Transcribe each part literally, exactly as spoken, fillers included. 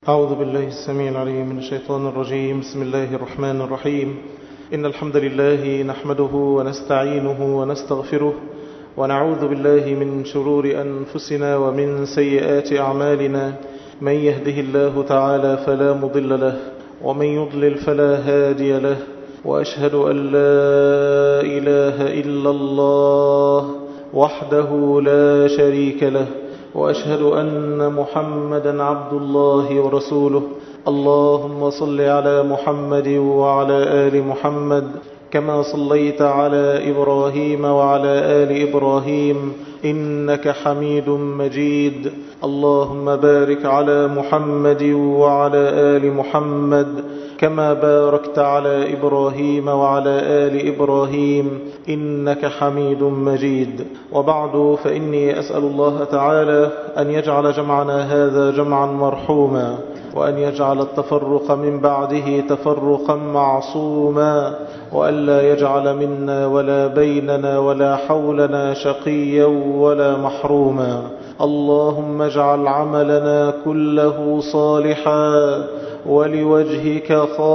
أعوذ بالله السميع العليم من الشيطان الرجيم. بسم الله الرحمن الرحيم. إن الحمد لله نحمده ونستعينه ونستغفره ونعوذ بالله من شرور أنفسنا ومن سيئات أعمالنا. من يهده الله تعالى فلا مضل له ومن يضلل فلا هادي له، وأشهد أن لا إله إلا الله وحده لا شريك له، وأشهد أن محمدا عبد الله ورسوله. اللهم صل على محمد وعلى آل محمد كما صليت على إبراهيم وعلى آل إبراهيم إنك حميد مجيد. اللهم بارك على محمد وعلى آل محمد كما باركت على إبراهيم وعلى آل إبراهيم إنك حميد مجيد. وبعد، فإني أسأل الله تعالى أن يجعل جمعنا هذا جمعا مرحوما، وأن يجعل التفرق من بعده تفرقا معصوما، وأن لا يجعل منا ولا بيننا ولا حولنا شقيا ولا محروما. اللهم اجعل عملنا كله صالحا ولوجهك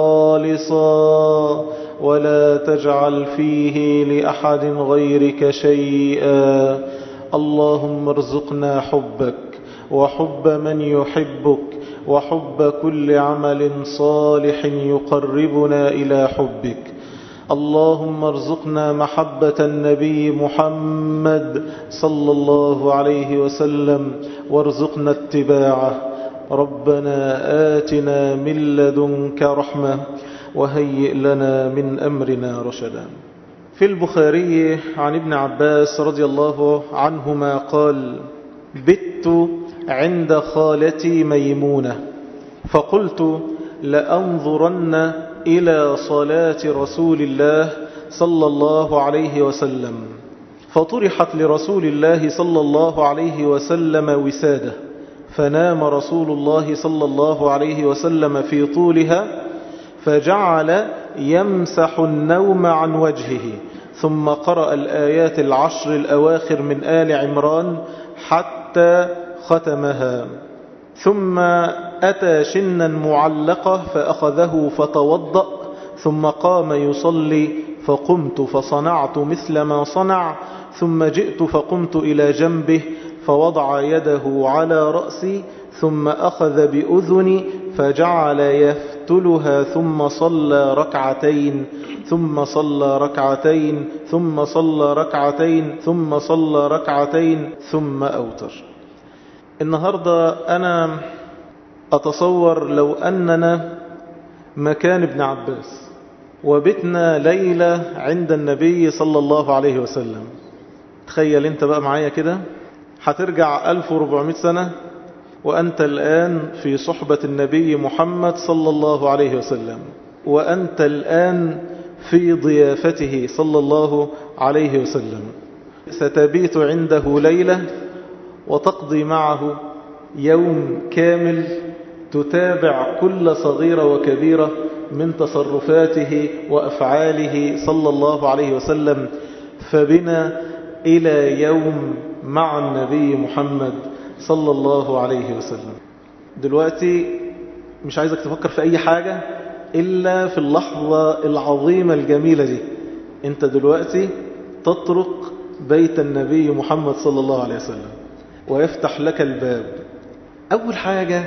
خالصا، ولا تجعل فيه لأحد غيرك شيئا. اللهم ارزقنا حبك وحب من يحبك وحب كل عمل صالح يقربنا إلى حبك. اللهم ارزقنا محبة النبي محمد صلى الله عليه وسلم وارزقنا اتباعه. ربنا آتنا من لدنك رحمة وهيئ لنا من أمرنا رشدا. في البخاري عن ابن عباس رضي الله عنهما قال: بت عند خالتي ميمونة فقلت لأنظرن إلى صلاة رسول الله صلى الله عليه وسلم، فطرحت لرسول الله صلى الله عليه وسلم وسادة، فنام رسول الله صلى الله عليه وسلم في طولها، فجعل يمسح النوم عن وجهه، ثم قرأ الآيات العشر الأواخر من آل عمران حتى ختمها، ثم أتى شنا معلقة فأخذه فتوضأ، ثم قام يصلي، فقمت فصنعت مثل ما صنع، ثم جئت فقمت إلى جنبه فوضع يده على رأسي، ثم أخذ بأذني فجعل يفتلها، ثم صلى ركعتين ثم صلى ركعتين ثم صلى ركعتين ثم صلى ركعتين ثم أوتر. النهاردة أنا أتصور لو أننا مكان ابن عباس وبتنا ليلة عند النبي صلى الله عليه وسلم. تخيل انت بقى معايا كده، هترجع ألف وأربعمائة سنة وأنت الآن في صحبة النبي محمد صلى الله عليه وسلم، وأنت الآن في ضيافته صلى الله عليه وسلم. ستبيت عنده ليلة وتقضي معه يوم كامل، تتابع كل صغيرة وكبيرة من تصرفاته وأفعاله صلى الله عليه وسلم. فبنا إلى يوم مع النبي محمد صلى الله عليه وسلم. دلوقتي مش عايزك تفكر في أي حاجة إلا في اللحظة العظيمة الجميلة دي. انت دلوقتي تطرق بيت النبي محمد صلى الله عليه وسلم ويفتح لك الباب. أول حاجة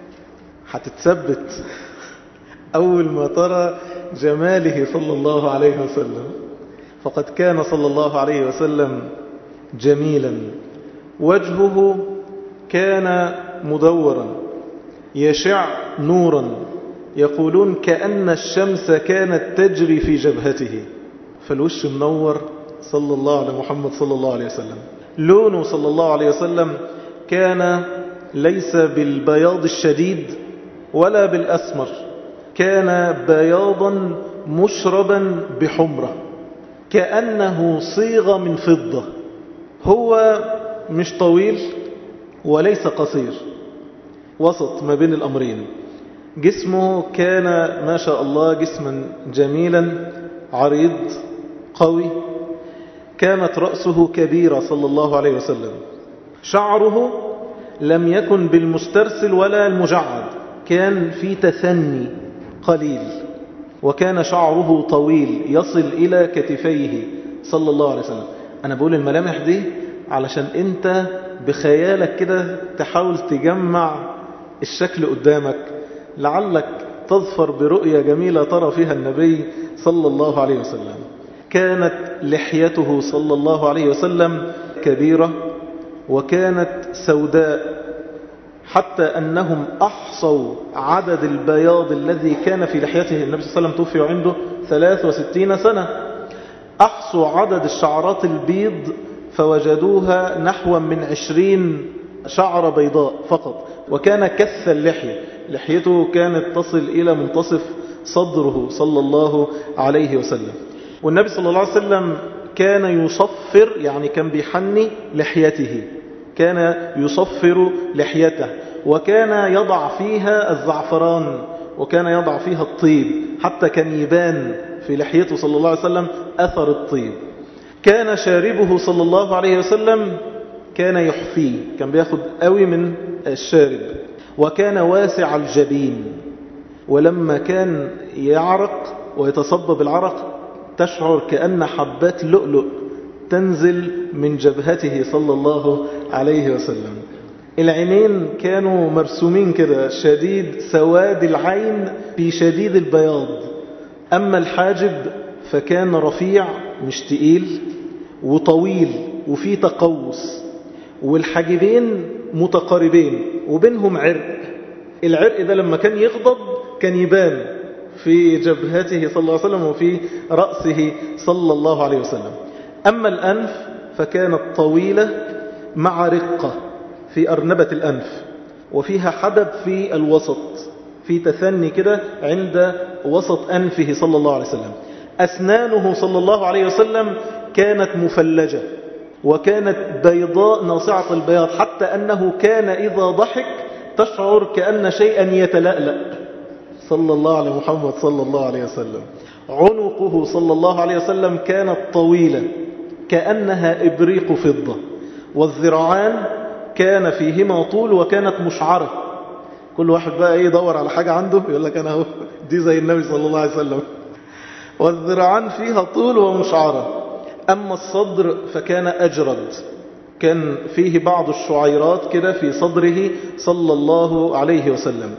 هتتثبت أول ما ترى جماله صلى الله عليه وسلم، فقد كان صلى الله عليه وسلم جميلا، وجهه كان مدورا يشع نورا، يقولون كأن الشمس كانت تجري في جبهته. فالوش منور صلى الله على محمد صلى الله عليه وسلم. لونه صلى الله عليه وسلم كان ليس بالبياض الشديد ولا بالأسمر، كان بياضا مشربا بحمرة، كأنه صيغ من فضة. هو مش طويل وليس قصير، وسط ما بين الأمرين. جسمه كان ما شاء الله جسما جميلا عريض قوي. كانت رأسه كبيرة صلى الله عليه وسلم. شعره لم يكن بالمسترسل ولا المجعد، كان في تثني قليل، وكان شعره طويل يصل إلى كتفيه صلى الله عليه وسلم. أنا بقول الملامح دي علشان أنت بخيالك كده تحاول تجمع الشكل قدامك، لعلك تظفر برؤية جميلة ترى فيها النبي صلى الله عليه وسلم. كانت لحيته صلى الله عليه وسلم كبيرة وكانت سوداء، حتى أنهم أحصوا عدد البياض الذي كان في لحيته. النبي صلى الله عليه وسلم توفي عنده ثلاث وستين سنة، أحصوا عدد الشعرات البيض فوجدوها نحو من عشرين شعر بيضاء فقط. وكان كث اللحية، لحيته كانت تصل إلى منتصف صدره صلى الله عليه وسلم. والنبي صلى الله عليه وسلم كان يصفر، يعني كان بيحني لحيته، كان يصفر لحيته، وكان يضع فيها الزعفران، وكان يضع فيها الطيب، حتى كان يبان في لحيته صلى الله عليه وسلم أثر الطيب. كان شاربه صلى الله عليه وسلم كان يحفيه، كان بياخد قوي من الشارب. وكان واسع الجبين، ولما كان يعرق ويتصبب العرق تشعر كأن حبات لؤلؤ تنزل من جبهته صلى الله عليه وسلم. العينين كانوا مرسومين كده، شديد سواد العين في شديد البياض. أما الحاجب فكان رفيع مش تقيل وطويل وفي تقوس، والحاجبين متقاربين وبينهم عرق. العرق ده لما كان يغضب كان يبان في جبهته صلى الله عليه وسلم وفي رأسه صلى الله عليه وسلم. أما الأنف فكانت طويلة مع رقة في أرنبة الأنف، وفيها حدب في الوسط، في تثني كده عند وسط أنفه صلى الله عليه وسلم. أسنانه صلى الله عليه وسلم كانت مفلجة وكانت بيضاء ناصعة البياض، حتى أنه كان إذا ضحك تشعر كأن شيئا يتلألأ صلى الله عليه محمد صلى الله عليه وسلم. عنقه صلى الله عليه وسلم كانت طويلة كأنها إبريق فضة، والذراعان كان فيهما طول وكانت مشعرة. كل واحد بقى ايه يدور على حاجة عنده يقول لك أنا هو دي زي النبي صلى الله عليه وسلم. والذراعان فيها طول ومشعرة. أما الصدر فكان أجرد، كان فيه بعض الشعيرات كده في صدره صلى الله عليه وسلم.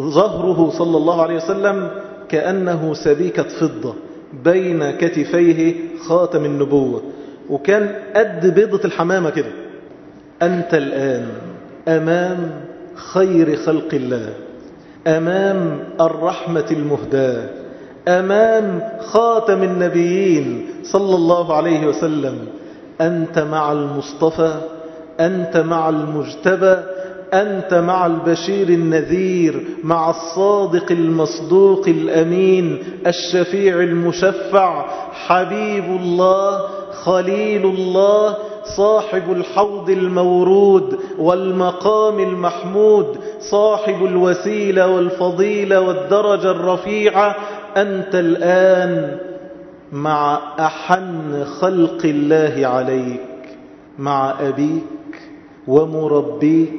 ظهره صلى الله عليه وسلم كأنه سبيكة فضة، بين كتفيه خاتم النبوة، وكان قد بيضة الحمامة كده. أنت الآن أمام خير خلق الله، أمام الرحمة المهداة، أمام خاتم النبيين صلى الله عليه وسلم. أنت مع المصطفى، أنت مع المجتبى، أنت مع البشير النذير، مع الصادق المصدوق الأمين، الشفيع المشفع، حبيب الله، خليل الله، صاحب الحوض المورود والمقام المحمود، صاحب الوسيلة والفضيلة والدرجة الرفيعة. أنت الآن مع أحن خلق الله عليك، مع أبيك ومربيك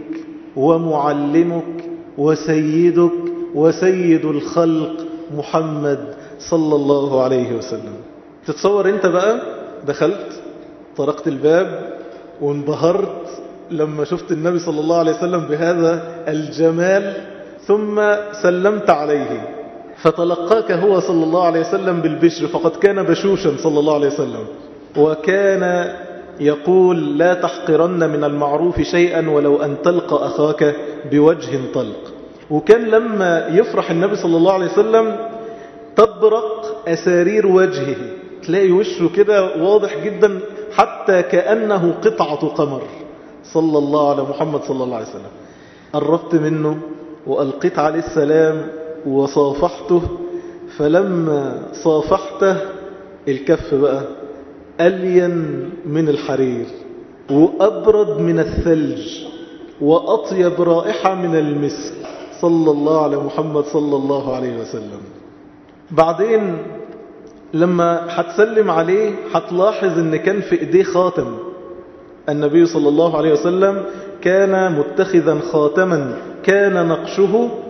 ومعلمك وسيدك وسيد الخلق محمد صلى الله عليه وسلم. تتصور انت بقى دخلت طرقت الباب وانبهرت لما شفت النبي صلى الله عليه وسلم بهذا الجمال، ثم سلمت عليه فتلقاك هو صلى الله عليه وسلم بالبشر، فقد كان بشوشا صلى الله عليه وسلم، وكان يقول لا تحقرن من المعروف شيئا ولو أن تلقى أخاك بوجه طلق. وكان لما يفرح النبي صلى الله عليه وسلم تبرق أسارير وجهه، تلاقي وشه كده واضح جدا حتى كأنه قطعة قمر صلى الله على محمد صلى الله عليه وسلم. قربت منه وألقيت عليه السلام وصافحته، فلما صافحته الكف بقى ألين من الحرير وأبرد من الثلج وأطيب رائحة من المسك صلى الله على محمد صلى الله عليه وسلم. بعدين لما هتسلم عليه هتلاحظ ان كان في ايديه خاتم. النبي صلى الله عليه وسلم كان متخذا خاتما كان نقشه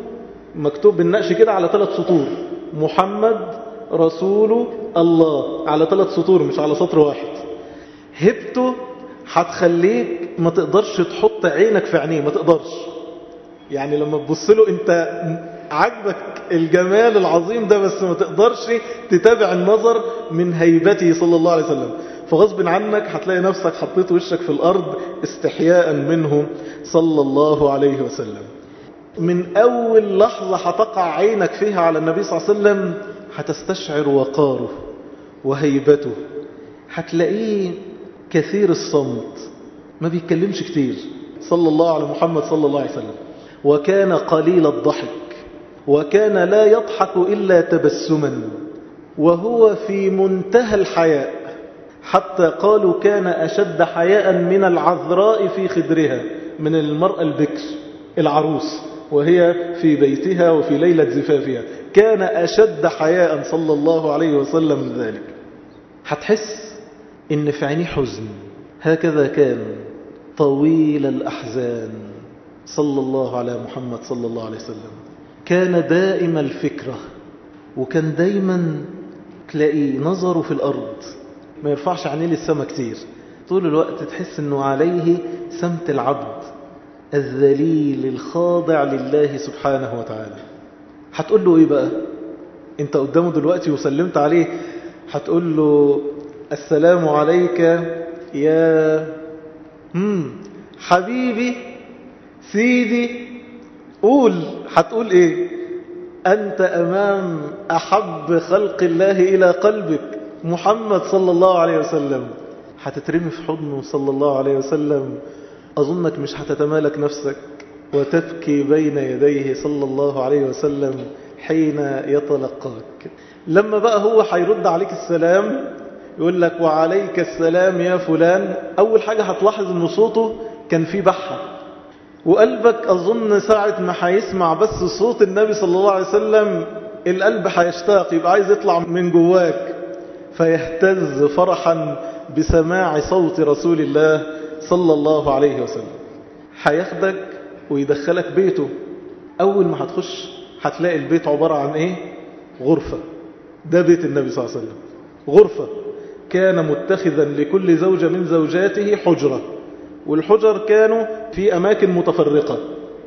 مكتوب بالنقش كده على ثلاث سطور، محمد رسول الله، على ثلاث سطور مش على سطر واحد. هبته هتخليك ما تقدرش تحط عينك في عينيه، ما تقدرش. يعني لما تبص له انت عجبك الجمال العظيم ده، بس ما تقدرش تتابع النظر من هيبته صلى الله عليه وسلم. فغصب عنك هتلاقي نفسك حطيت وشك في الأرض استحياء منه صلى الله عليه وسلم. من أول لحظة هتقع عينك فيها على النبي صلى الله عليه وسلم هتستشعر وقاره وهيبته. هتلاقيه كثير الصمت، ما بيتكلمش كتير صلى الله على محمد صلى الله عليه وسلم. وكان قليل الضحك، وكان لا يضحك إلا تبسما، وهو في منتهى الحياء، حتى قالوا كان أشد حياء من العذراء في خدرها، من المرأة البكر العروس وهي في بيتها وفي ليلة زفافها، كان أشد حياء صلى الله عليه وسلم من ذلك. هتحس إن في عينيه حزن، هكذا كان طويل الأحزان صلى الله على محمد صلى الله عليه وسلم. كان دائم الفكرة، وكان دايما تلاقي نظره في الأرض، ما يرفعش عينيه للسماء كتير، طول الوقت تحس أنه عليه سمت العبد الذليل الخاضع لله سبحانه وتعالى. هتقول له إيه بقى؟ أنت قدامه دلوقتي وسلمت عليه، هتقول له السلام عليك يا مم. حبيبي سيدي، قول، هتقول إيه؟ أنت أمام أحب خلق الله إلى قلبك محمد صلى الله عليه وسلم. هتترمي في حضنه صلى الله عليه وسلم، أظنك مش هتتمالك نفسك وتبكي بين يديه صلى الله عليه وسلم حين يتلقاك. لما بقى هو هيرد عليك السلام يقول لك وعليك السلام يا فلان، أول حاجة هتلاحظ أن صوته كان فيه بحة، وقلبك أظن ساعة ما هيسمع بس صوت النبي صلى الله عليه وسلم القلب هيشتاق، يبقى عايز يطلع من جواك، فيهتز فرحا بسماع صوت رسول الله صلى الله عليه وسلم. هياخدك ويدخلك بيته. أول ما هتخش هتلاقي البيت عبارة عن إيه؟ غرفة. ده بيت النبي صلى الله عليه وسلم، غرفة. كان متخذا لكل زوجة من زوجاته حجرة، والحجر كانوا في أماكن متفرقة.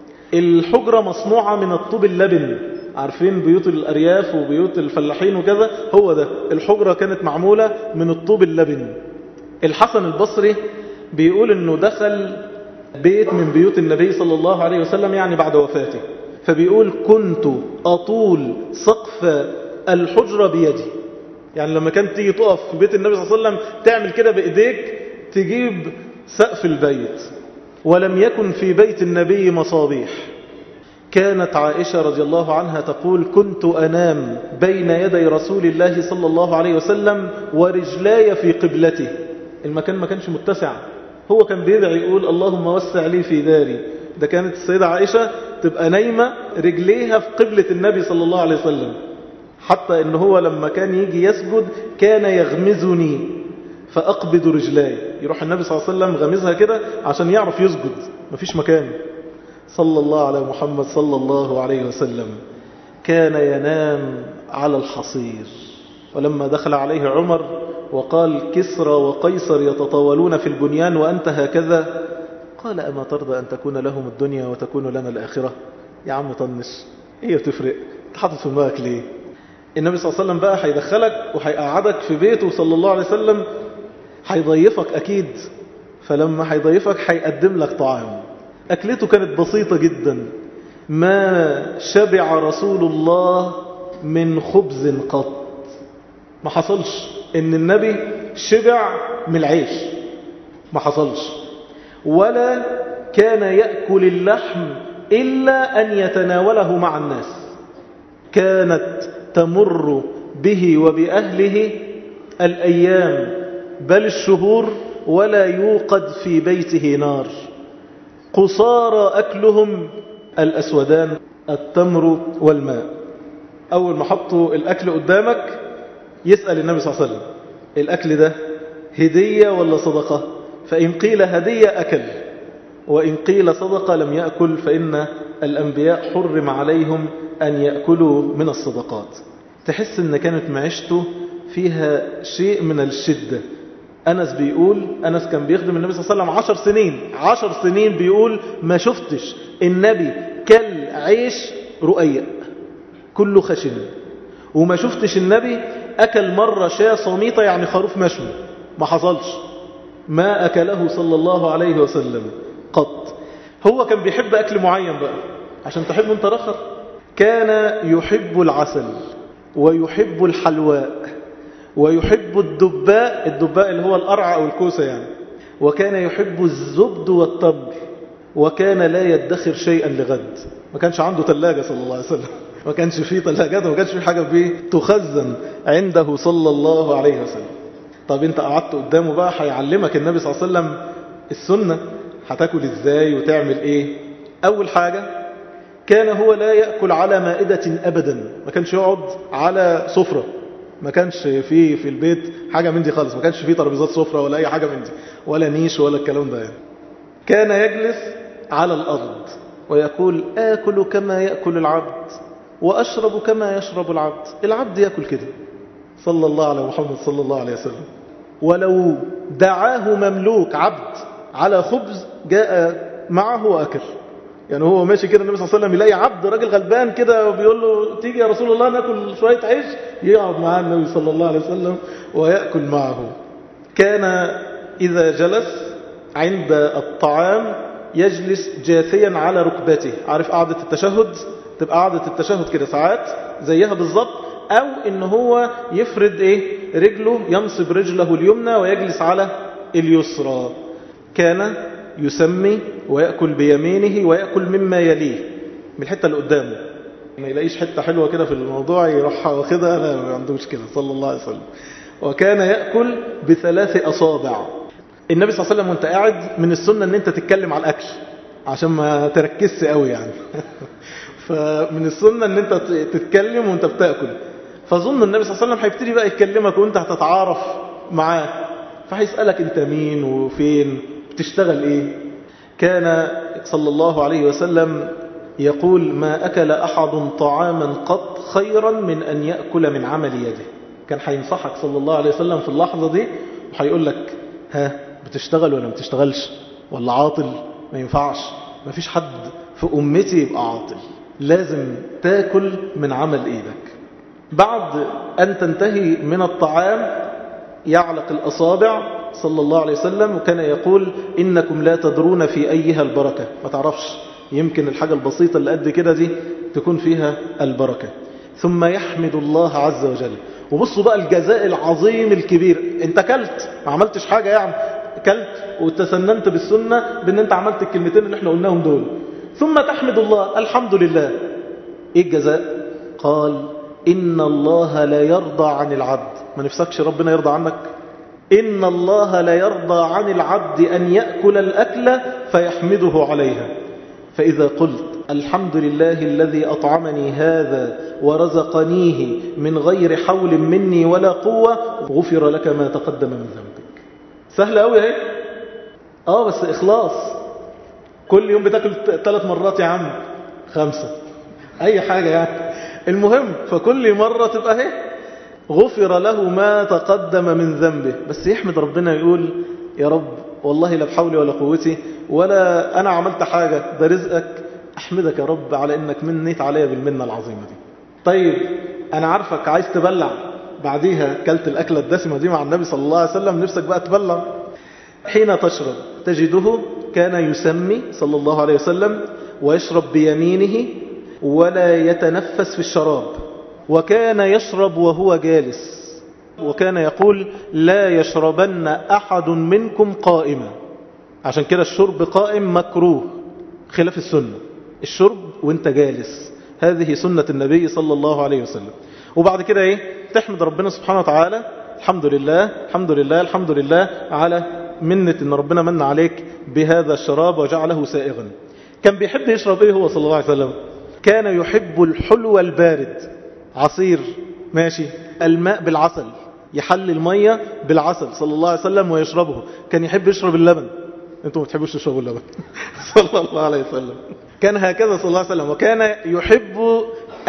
الحجرة مصنوعة من الطوب اللبن، عارفين بيوت الأرياف وبيوت الفلاحين وكذا، هو ده. الحجرة كانت معمولة من الطوب اللبن. الحسن البصري بيقول أنه دخل بيت من بيوت النبي صلى الله عليه وسلم يعني بعد وفاته، فبيقول كنت أطول سقف الحجرة بيدي. يعني لما كانت تيجي تقف في بيت النبي صلى الله عليه وسلم تعمل كده بإيديك تجيب سقف البيت. ولم يكن في بيت النبي مصابيح. كانت عائشة رضي الله عنها تقول كنت أنام بين يدي رسول الله صلى الله عليه وسلم ورجلاي في قبلته. المكان ما كانش متسع، هو كان بيدعي يقول اللهم وسع لي في داري. ده كانت السيدة عائشة تبقى نايمة رجليها في قبلة النبي صلى الله عليه وسلم، حتى إن هو لما كان يجي يسجد كان يغمزني فأقبض رجلاي. يروح النبي صلى الله عليه وسلم غمزها كده عشان يعرف يسجد، مفيش مكان. صلى الله على محمد صلى الله عليه وسلم. كان ينام على الحصير. ولما دخل عليه عمر وقال كسرى وقيصر يتطاولون في البنيان وأنت هكذا، قال أما ترضى أن تكون لهم الدنيا وتكون لنا الآخرة؟ يا عم طنش، إيه تفرق؟ تحطت في دماغك ليه؟ النبي صلى الله عليه وسلم بقى هيدخلك وهيقعدك في بيته صلى الله عليه وسلم، هيضيفك أكيد. فلما هيضيفك هيقدم لك طعام. أكلته كانت بسيطة جدا، ما شبع رسول الله من خبز قط. ما حصلش إن النبي شبع من العيش، ما حصلش. ولا كان يأكل اللحم إلا أن يتناوله مع الناس. كانت تمر به وبأهله الأيام بل الشهور ولا يوقد في بيته نار. قصارى أكلهم الأسودان التمر والماء. أول ما حطوا الأكل قدامك يسأل النبي صلى الله عليه وسلم الأكل ده هدية ولا صدقة؟ فإن قيل هدية أكل، وإن قيل صدقة لم يأكل، فإن الأنبياء حرم عليهم أن يأكلوا من الصدقات. تحس أن كانت معيشته فيها شيء من الشدة. أنس بيقول، أنس كان بيخدم النبي صلى الله عليه وسلم عشر سنين عشر سنين بيقول ما شفتش النبي كل عيش رؤية كله خشن، وما شفتش النبي أكل مرة شاة صميطة يعني خروف مشوي، ما حصلش، ما أكله صلى الله عليه وسلم قط. هو كان بيحب أكل معين بقى عشان تحب انت رخر. كان يحب العسل ويحب الحلواء ويحب الدباء، الدباء اللي هو القرع أو الكوسة يعني، وكان يحب الزبد والتمر، وكان لا يدخر شيئا لغد. ما كانش عنده ثلاجة صلى الله عليه وسلم، ما كانش فيه ثلاجات وما كانش فيه حاجة فيه تخزن عنده صلى الله عليه وسلم. طب انت قعدت قدامه بقى هيعلمك النبي صلى الله عليه وسلم السنة، هتاكل ازاي وتعمل ايه. اول حاجة كان هو لا يأكل على مائدة ابدا، ما كانش يقعد على سفرة، ما كانش فيه في البيت حاجة من دي خالص، ما كانش فيه ترابيزات سفرة ولا اي حاجة من دي ولا نيش ولا الكلام ده يعني. كان يجلس على الارض ويقول آكل كما يأكل العبد وأشرب كما يشرب العبد. العبد يأكل كده صلى الله على محمد صلى الله عليه وسلم. ولو دعاه مملوك عبد على خبز جاء معه وأكل. يعني هو ماشي كده النبي صلى الله عليه وسلم يلاقي عبد راجل غلبان كده وبيقول له تيجي يا رسول الله ناكل شوية عيش، يقعد معاه النبي صلى الله عليه وسلم ويأكل معه. كان إذا جلس عند الطعام يجلس جاثيا على ركبته. عارف قعدة التشهد؟ تبقى قعدة التشهد كده ساعات زيها بالضبط، أو إن هو يفرد إيه رجله، ينصب رجله اليمنى ويجلس على اليسرى. كان يسمي ويأكل بيمينه ويأكل مما يليه، من الحتة اللي قدامه، ما يلاقيش حتة حلوة كده في الموضوع يروح واخدها، لا ما عنده مشكلة صلى الله عليه وسلم. وكان يأكل بثلاث أصابع. النبي صلى الله عليه وسلم وانت قاعد من السنة ان انت تتكلم على الأكل عشان ما تركزش قوي يعني فمن السنة ان انت تتكلم وانت بتأكل. فظن النبي صلى الله عليه وسلم هيبتدي بقى يتكلمك وانت هتتعارف معاه، فهيسألك انت مين وفين بتشتغل ايه. كان صلى الله عليه وسلم يقول ما أكل أحد طعاما قط خيرا من أن يأكل من عمل يده. كان هينصحك صلى الله عليه وسلم في اللحظة دي وهيقول لك ها بتشتغل ولا ما بتشتغلش ولا عاطل؟ ما ينفعش، ما فيش حد في أمتي يبقى عاطل، لازم تاكل من عمل إيدك. بعد أن تنتهي من الطعام يعلق الأصابع صلى الله عليه وسلم، وكان يقول إنكم لا تدرون في أيها البركة. ما تعرفش، يمكن الحاجة البسيطة اللي قد كده دي تكون فيها البركة. ثم يحمد الله عز وجل. وبصوا بقى الجزاء العظيم الكبير، انت كلت ما عملتش حاجة يعني، كلت وتسننت بالسنة بان انت عملت الكلمتين اللي احنا قلناهم دول، ثم تحمد الله الحمد لله. ايه الجزاء؟ قال إن الله لا يرضى عن العبد. ما نفسكش ربنا يرضى عنك؟ إن الله لا يرضى عن العبد أن يأكل الأكل فيحمده عليها. فإذا قلت الحمد لله الذي أطعمني هذا ورزقنيه من غير حول مني ولا قوة غفر لك ما تقدم من ذنبك. سهلة أوي اهي. آه بس إخلاص. كل يوم بتاكل ثلاث مرات يا عم، خمسة، أي حاجة يعني، المهم فكل مرة تبقى اهي غفر له ما تقدم من ذنبه. بس يحمد ربنا يقول يا رب والله لا بحولي ولا قوتي ولا أنا عملت حاجة، ده رزقك، أحمدك يا رب على إنك منيت عليا بالمنة العظيمة دي. طيب أنا عارفك عايز تبلع بعديها، كلت الأكلة الدسمة دي مع النبي صلى الله عليه وسلم، نفسك بقى تبلع. حين تشرب تجده كان يسمي صلى الله عليه وسلم ويشرب بيمينه ولا يتنفس في الشراب، وكان يشرب وهو جالس، وكان يقول لا يشربن أحد منكم قائما. عشان كده الشرب قائم مكروه خلاف السنة، الشرب وانت جالس هذه سنة النبي صلى الله عليه وسلم. وبعد كده ايه؟ تحمد ربنا سبحانه وتعالى، الحمد لله الحمد لله الحمد لله على منة ان ربنا من عليك بهذا الشراب وجعله سائغا. كان بيحب يشرب ايه هو صلى الله عليه وسلم؟ كان يحب الحلو البارد، عصير ماشي، الماء بالعسل، يحل المية بالعسل صلى الله عليه وسلم ويشربه. كان يحب يشرب اللبن، انتم ما بتحبوش تشربوا اللبن صلى الله عليه وسلم. كان هكذا صلى الله عليه وسلم. وكان يحب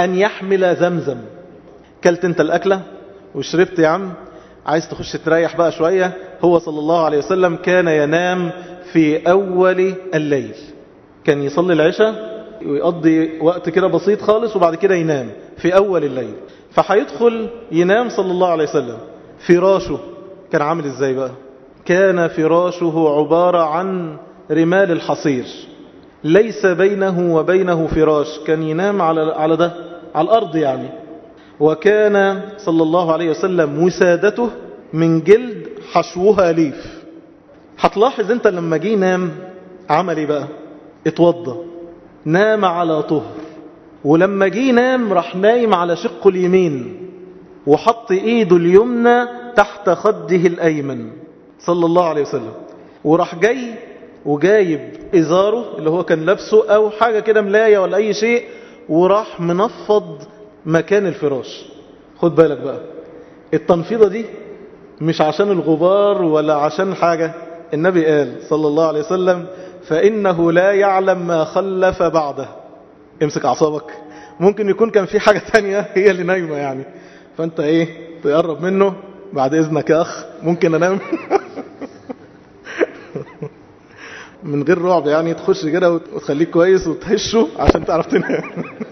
أن يحمل زمزم. كلت انت الأكلة وشربت يا عم، عايز تخش تريح بقى شوية. هو صلى الله عليه وسلم كان ينام في أول الليل، كان يصلي العشاء ويقضي وقت كده بسيط خالص وبعد كده ينام في أول الليل. فحيدخل ينام صلى الله عليه وسلم، فراشه كان عامل ازاي بقى؟ كان فراشه عبارة عن رمال الحصير، ليس بينه وبينه فراش، كان ينام على على ده على الأرض يعني. وكان صلى الله عليه وسلم وسادته من جلد حشوها ليف. هتلاحظ انت لما جه نام عمل ايه بقى؟ اتوضى، نام على طهر، ولما جه نام راح نايم على شقه اليمين وحط ايده اليمنى تحت خده الايمن صلى الله عليه وسلم، وراح جاي وجايب ازاره اللي هو كان لابسه او حاجة كده ملاية ولا اي شيء، وراح منفض مكان الفراش. خد بالك بقى، التنفيضة دي مش عشان الغبار ولا عشان حاجة. النبي قال صلى الله عليه وسلم فإنه لا يعلم ما خلف بعده. امسك أعصابك، ممكن يكون كان في حاجة تانية هي اللي نايمة يعني، فأنت ايه تقرب منه بعد إذنك يا أخ، ممكن أنام من غير رعب يعني، تخش كده وتخليك كويس وتهشه عشان تعرف تنام.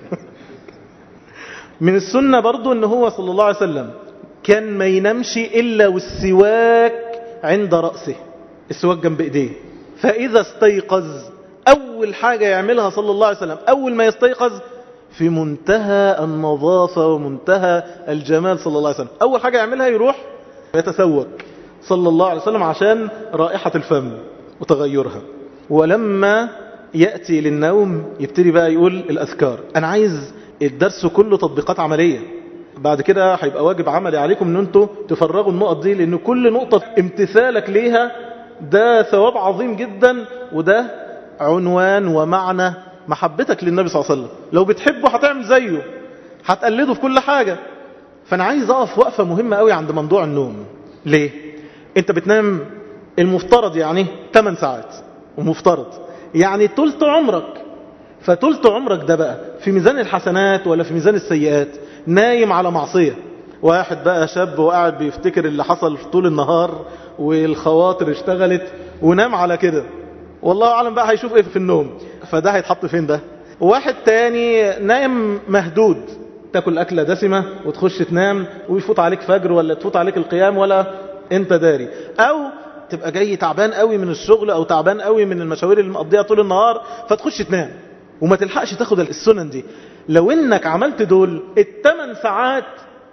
من السنة برضو ان هو صلى الله عليه وسلم كان ما ينامش إلا والسواك عند رأسه، السواك جنب ايديه. فإذا استيقظ أول حاجة يعملها صلى الله عليه وسلم أول ما يستيقظ في منتهى النظافة ومنتهى الجمال صلى الله عليه وسلم، أول حاجة يعملها يروح يتسوك صلى الله عليه وسلم عشان رائحة الفم وتغيرها. ولما يأتي للنوم يبتدي بقى يقول الأذكار. أنا عايز الدرس كله تطبيقات عملية، بعد كده هيبقى واجب عملي عليكم ان انتوا تفرغوا النقط دي، لان كل نقطة امتثالك ليها ده ثواب عظيم جدا، وده عنوان ومعنى محبتك للنبي صلى الله عليه وسلم. لو بتحبه هتعمل زيه، هتقلده في كل حاجة. فانا عايز اقف وقفة مهمة قوي عند موضوع النوم. ليه؟ انت بتنام المفترض يعني ثمان ساعات، ومفترض يعني تلت عمرك. فتلت عمرك ده بقى في ميزان الحسنات ولا في ميزان السيئات؟ نايم على معصية. واحد بقى شاب وقاعد بيفتكر اللي حصل طول النهار والخواطر اشتغلت ونام على كده، والله أعلم بقى هيشوف ايه في النوم. فده هيتحط فين ده؟ واحد تاني نايم مهدود، تاكل أكلة دسمة وتخش تنام ويفوت عليك فجر ولا تفوت عليك القيام ولا انت داري. او تبقى جاي تعبان قوي من الشغل او تعبان قوي من المشاوير اللي مقضيها طول النهار فتخش تنام وما تلحقش تاخد السنن دي. لو انك عملت دول الثمان ساعات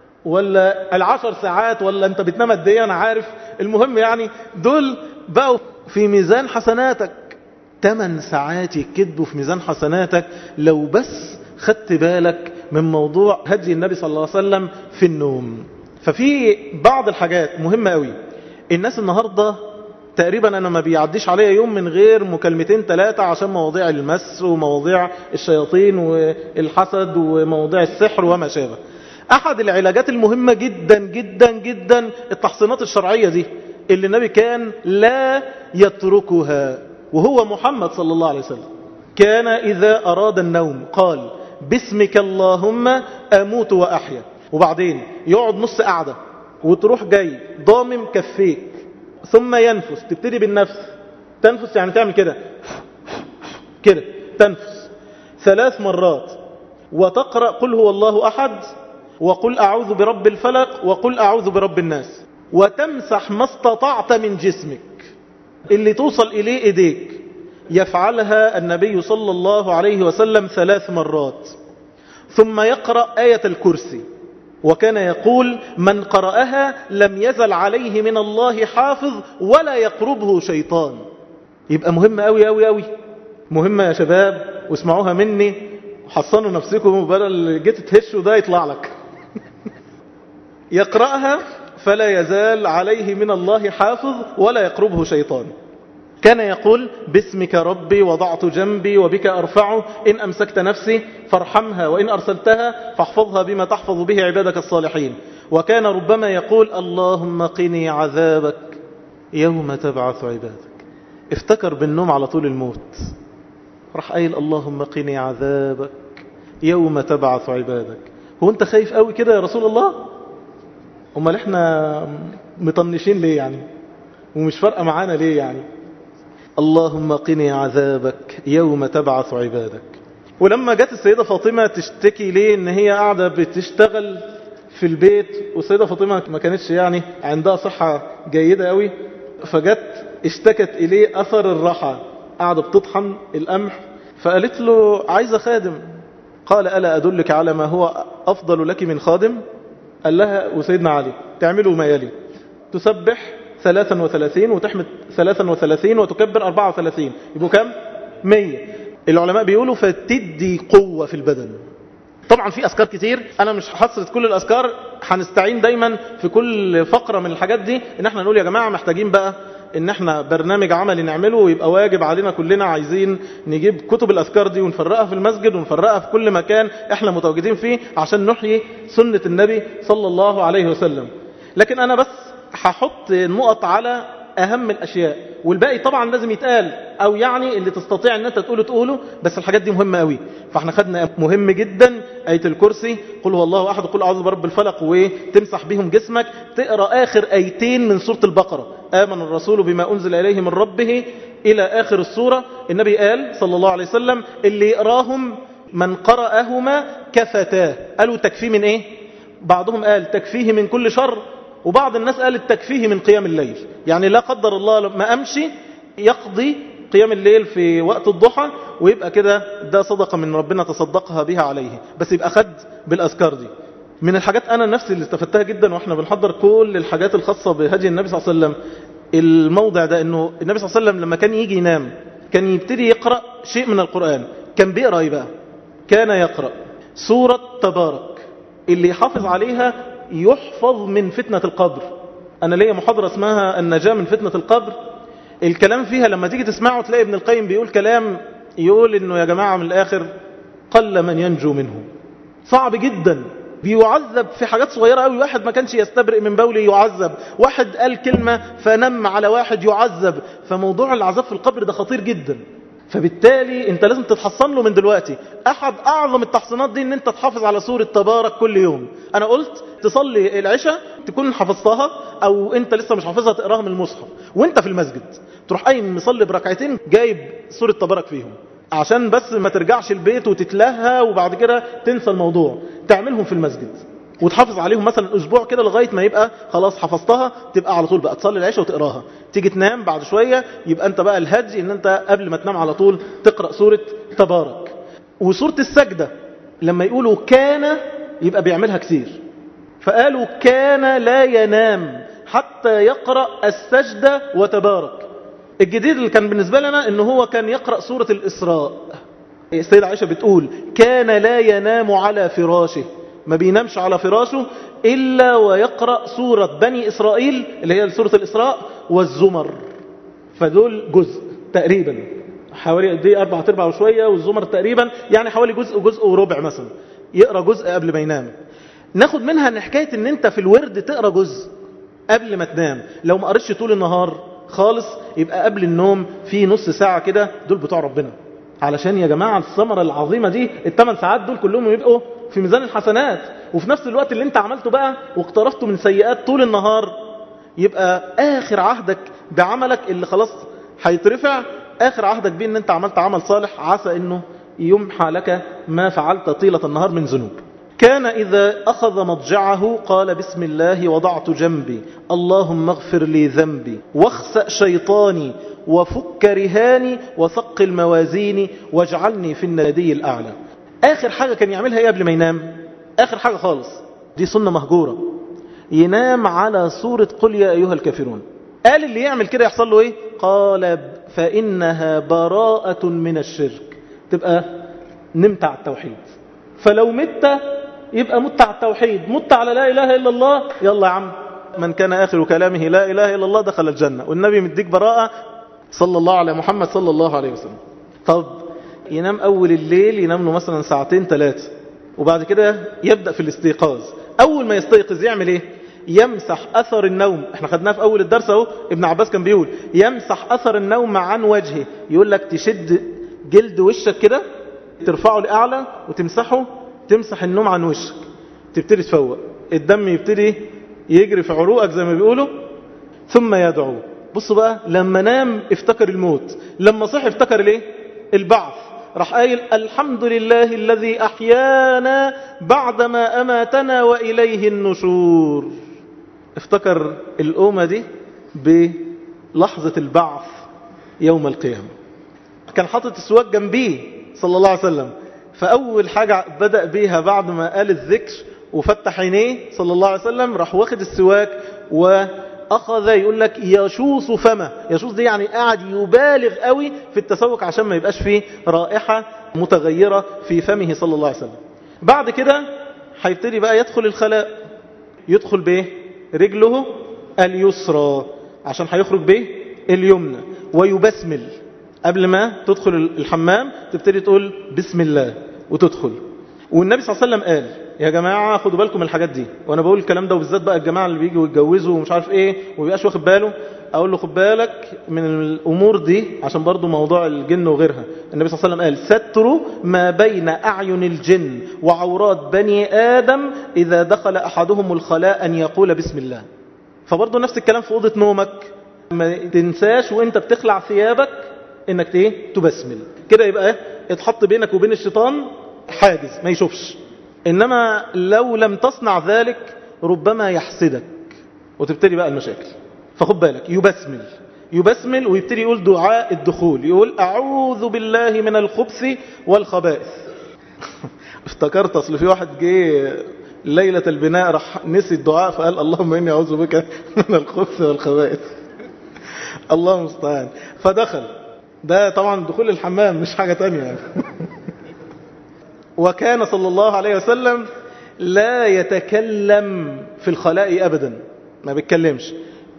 ولا العشر ساعات ولا انت بتنام قد ايه انا عارف، المهم يعني دول بقوا في ميزان حسناتك. ثمان ساعات يكدوا في ميزان حسناتك لو بس خدت بالك من موضوع هدي النبي صلى الله عليه وسلم في النوم. ففي بعض الحاجات مهمة قوي. الناس النهاردة تقريبا أنا ما بيعديش عليا يوم من غير مكالمتين ثلاثة عشان مواضيع المس ومواضيع الشياطين والحسد ومواضيع السحر وما شابه. أحد العلاجات المهمة جدا جدا جدا التحصينات الشرعية دي اللي النبي كان لا يتركها، وهو محمد صلى الله عليه وسلم كان إذا أراد النوم قال باسمك اللهم أموت وأحيا، وبعدين يقعد نص قعدة وتروح جاي ضامم كفيك ثم ينفس. تبتدي بالنفس، تنفس يعني تعمل كده كده، تنفس ثلاث مرات، وتقرأ قل هو الله أحد وقل أعوذ برب الفلق وقل أعوذ برب الناس، وتمسح ما استطعت من جسمك اللي توصل إليه إيديك. يفعلها النبي صلى الله عليه وسلم ثلاث مرات، ثم يقرأ آية الكرسي، وكان يقول من قرأها لم يزل عليه من الله حافظ ولا يقربه شيطان. يبقى مهمة أوي أوي أوي، مهمة يا شباب، واسمعوها مني وحصنوا نفسكم بدل جيت تهشوا ده يطلع لك. يقرأها فلا يزال عليه من الله حافظ ولا يقربه شيطان. كان يقول باسمك ربي وضعت جنبي وبك أرفعه، إن أمسكت نفسي فارحمها وإن أرسلتها فاحفظها بما تحفظ به عبادك الصالحين. وكان ربما يقول اللهم قني عذابك يوم تبعث عبادك. افتكر بالنوم على طول الموت، راح قايل اللهم قني عذابك يوم تبعث عبادك. هو انت خايف قوي كده يا رسول الله؟ امال احنا مطنشين ليه يعني؟ ومش فارقه معانا ليه يعني؟ اللهم قني عذابك يوم تبعث عبادك. ولما جت السيدة فاطمة تشتكي ليه ان هي قاعدة بتشتغل في البيت، والسيدة فاطمة ما كانتش يعني عندها صحة جيدة قوي، فجت اشتكت اليه اثر الراحة، قاعدة بتطحن القمح، فقالت له عايزة خادم. قال ألا أدلك على ما هو أفضل لك من خادم؟ قال لها وسيدنا علي تعملوا ما يلي: تسبح ثلاثا وثلاثين وتحمد ثلاثا وثلاثين وتكبر أربعة وثلاثين، يبقوا كم؟ مية. العلماء بيقولوا فتدي قوة في البدن. طبعا في أذكار كتير، أنا مش حصرت كل الأذكار، هنستعين دايما في كل فقرة من الحاجات دي إن احنا نقول يا جماعة محتاجين بقى إن احنا برنامج عملي نعمله، ويبقى واجب علينا كلنا، عايزين نجيب كتب الأذكار دي ونفرقها في المسجد ونفرقها في كل مكان احنا متواجدين فيه عشان نحيي سنة النبي صلى الله عليه وسلم. لكن أنا بس هحط نقط على أهم الأشياء، والباقي طبعا لازم يتقال، أو يعني اللي تستطيع أن أنت تقوله تقوله، بس الحاجات دي مهمة قوي. فاحنا خدنا مهم جدا آية الكرسي، قل هو الله أحد، قل أعوذ برب الفلق، وتمسح بهم جسمك. تقرأ آخر آيتين من سورة البقرة: آمن الرسول بما أنزل إليه من ربه إلى آخر السورة. النبي قال صلى الله عليه وسلم اللي يقراهم من قرأهما كفتاه. قالوا تكفيه من إيه؟ بعضهم قال تكفيه من كل شر، وبعض الناس قال التكفيه من قيام الليل، يعني لا قدر الله ما أمشي يقضي قيام الليل في وقت الضحى، ويبقى كده ده صدقة من ربنا تصدقها بها عليه، بس يبقى خد بالأذكار دي. من الحاجات أنا نفسي اللي استفدتها جدا وإحنا بنحضر كل الحاجات الخاصة بهدي النبي صلى الله عليه وسلم، الموضع ده إنه النبي صلى الله عليه وسلم لما كان يجي ينام كان يبتدي يقرأ شيء من القرآن. كان بيقرأ إيه بقى؟ كان يقرأ سورة تبارك، اللي يحافظ عليها يحفظ من فتنة القبر. أنا ليا محاضرة اسمها النجاة من فتنة القبر، الكلام فيها لما تيجي تسمعه تلاقي ابن القيم بيقول كلام يقول إنه يا جماعة من الآخر قل من ينجو منه، صعب جدا، بيعذب في حاجات صغيرة قوي. واحد ما كانش يستبرئ من بوله يعذب، واحد قال كلمة فنم على واحد يعذب. فموضوع العذاب في القبر ده خطير جدا، فبالتالي انت لازم تتحصن له من دلوقتي. احد اعظم التحصينات دي ان انت تحافظ على سورة تبارك كل يوم. انا قلت تصلي العشاء تكون حفظتها، او انت لسه مش حافظها تقراها من المصحف، وانت في المسجد تروح قايم مصلي بركعتين جايب سورة تبارك فيهم، عشان بس ما ترجعش البيت وتتلهى وبعد كده تنسى الموضوع. تعملهم في المسجد وتحافظ عليهم مثلا اسبوع كده لغايه ما يبقى خلاص حفظتها، تبقى على طول بقى تصلي العشاء وتقراها. تيجي تنام بعد شويه يبقى انت بقى الهدي ان انت قبل ما تنام على طول تقرا سوره تبارك. وسوره السجده لما يقولوا كان يبقى بيعملها كتير، فقالوا كان لا ينام حتى يقرا السجده وتبارك. الجديد اللي كان بالنسبه لنا ان هو كان يقرا سوره الاسراء. السيدة عائشة بتقول كان لا ينام على فراشه، ما بينامش على فراشه إلا ويقرأ سورة بني إسرائيل اللي هي سورة الإسراء والزمر، فدول جزء تقريبا حوالي دي أربعة أرباع وشوية، والزمر تقريبا يعني حوالي جزء جزء وربع مثلا، يقرأ جزء قبل ما ينام. ناخد منها ان حكاية ان انت في الورد تقرأ جزء قبل ما تنام. لو ما قرأتش طول النهار خالص يبقى قبل النوم في نص ساعة كده، دول بتوع ربنا، علشان يا جماعة الثمرة العظيمة دي الثمان ساعات دول كلهم يبقوا في ميزان الحسنات. وفي نفس الوقت اللي انت عملته بقى واقترفته من سيئات طول النهار، يبقى آخر عهدك بعملك اللي خلاص هيترفع، آخر عهدك بيه ان انت عملت عمل صالح عسى انه يمحى لك ما فعلت طيلة النهار من ذنوب. كان إذا أخذ مضجعه قال بسم الله وضعت جنبي، اللهم اغفر لي ذنبي واخسأ شيطاني وفك رهاني وثقل موازيني واجعلني في النادي الأعلى. آخر حاجة كان يعملها ايه قبل ما ينام؟ آخر حاجة خالص، دي سنة مهجورة، ينام على سورة قل يا أيها الكافرون. قال اللي يعمل كده يحصل له ايه؟ قال فإنها براءة من الشرك، تبقى نمت على التوحيد. فلو مت يبقى مت على التوحيد، مت على لا إله إلا الله، يلا يا عم من كان آخر كلامه لا إله إلا الله دخل الجنة، والنبي مديك براءة صلى الله على محمد صلى الله عليه وسلم. طب ينام أول الليل، ينام له مثلا ساعتين ثلاثة، وبعد كده يبدأ في الاستيقاظ. أول ما يستيقظ يعمل إيه؟ يمسح أثر النوم. احنا خدناه في أول الدرس اهو، ابن عباس كان بيقول يمسح أثر النوم عن وجهه، يقول لك تشد جلد وشك كده ترفعه لأعلى وتمسحه، تمسح النوم عن وشك، تبتدي تفوق، الدم يبتدي يجري في عروقك زي ما بيقولوا، ثم يدعو. بصوا بقى، لما نام افتكر الموت، لما صحي افتكر ليه؟ البعث. راح قايل الحمد لله الذي أحيانا بعدما أماتنا وإليه النشور. افتكر الأمة دي بلحظة البعث يوم القيامة. كان حاطط السواك جنبيه صلى الله عليه وسلم، فأول حاجة بدأ بيها بعد ما قال الذكر وفتح عينيه صلى الله عليه وسلم، راح واخد السواك وأخذ يقول لك يشوص فمه. يشوص دي يعني قاعد يبالغ قوي في التسوك عشان ما يبقاش فيه رائحة متغيرة في فمه صلى الله عليه وسلم. بعد كده هيبتدي بقى يدخل الخلاء، يدخل به رجله اليسرى عشان هيخرج به اليمنى، ويبسمل قبل ما تدخل الحمام، تبتدي تقول بسم الله وتدخل. والنبي صلى الله عليه وسلم قال يا جماعة خدوا بالكم من الحاجات دي، وانا بقول الكلام ده وبالذات بقى الجماعة اللي بيجوا يتجوزوا ومش عارف ايه ومبيبقاش واخد باله، اقول له خد بالك من الامور دي عشان برضو موضوع الجن وغيرها. النبي صلى الله عليه وسلم قال ستر ما بين اعين الجن وعورات بني ادم اذا دخل احدهم الخلاء ان يقول بسم الله. فبرضو نفس الكلام في اوضه نومك، ما تنساش وانت بتخلع ثيابك انك ايه تبسمل كده، يبقى اتحط بينك وبين الشيطان حاجز ما يشوفش. انما لو لم تصنع ذلك ربما يحسدك وتبتدي بقى المشاكل. فخد بالك، يبسمل يبسمل ويبتدي يقول دعاء الدخول، يقول اعوذ بالله من الخبث والخبائث. افتكرت اصل في واحد جه ليلة البناء راح نسي الدعاء فقال اللهم اني اعوذ بك من الخبث والخبائث. الله المستعان. فدخل، ده طبعا دخول الحمام مش حاجة تانية يعني. وكان صلى الله عليه وسلم لا يتكلم في الخلاء أبدا، ما بيتكلمش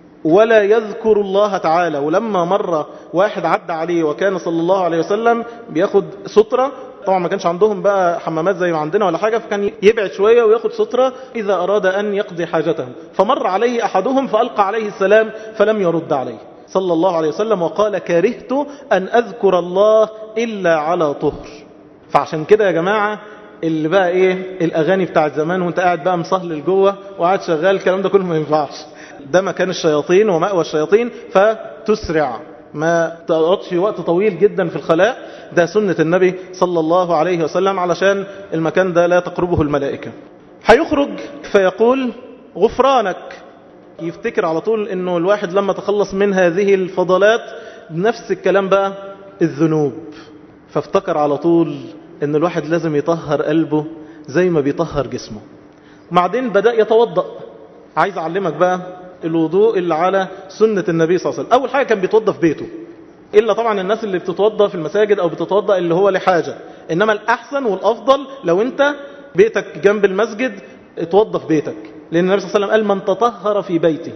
ولا يذكر الله تعالى. ولما مرة واحد عدى عليه وكان صلى الله عليه وسلم بياخد سترة، طبعا ما كانش عندهم بقى حمامات زي ما عندنا ولا حاجة، فكان يبعد شوية وياخد سترة إذا أراد أن يقضي حاجته. فمر عليه أحدهم فألقى عليه السلام فلم يرد عليه صلى الله عليه وسلم، وقال كرهت أن أذكر الله إلا على طهر. فعشان كده يا جماعة اللي بقى ايه الأغاني بتاعت زمان وانت قاعد بقى مصهل لجوه وقاعد شغال، الكلام ده كله ما ينفعش. ده مكان الشياطين ومأوى الشياطين، فتسرع ما تقعدش وقت طويل جدا في الخلاء. ده سنة النبي صلى الله عليه وسلم علشان المكان ده لا تقربه الملائكة. هيخرج فيقول غفرانك، يفتكر على طول انه الواحد لما تخلص من هذه الفضلات نفس الكلام بقى الذنوب. فافتكر على طول ان الواحد لازم يطهر قلبه زي ما بيطهر جسمه. بعدين بدأ يتوضأ. عايز اعلمك بقى الوضوء اللي على سنة النبي صلى الله عليه وسلم. اول حاجة كان بيتوضأ في بيته، الا طبعا الناس اللي بتتوضأ في المساجد او بتتوضأ اللي هو لحاجة. انما الاحسن والافضل لو انت بيتك جنب المسجد اتوضأ في بيتك، لأن النبي صلى الله عليه وسلم قال من تطهر في بيته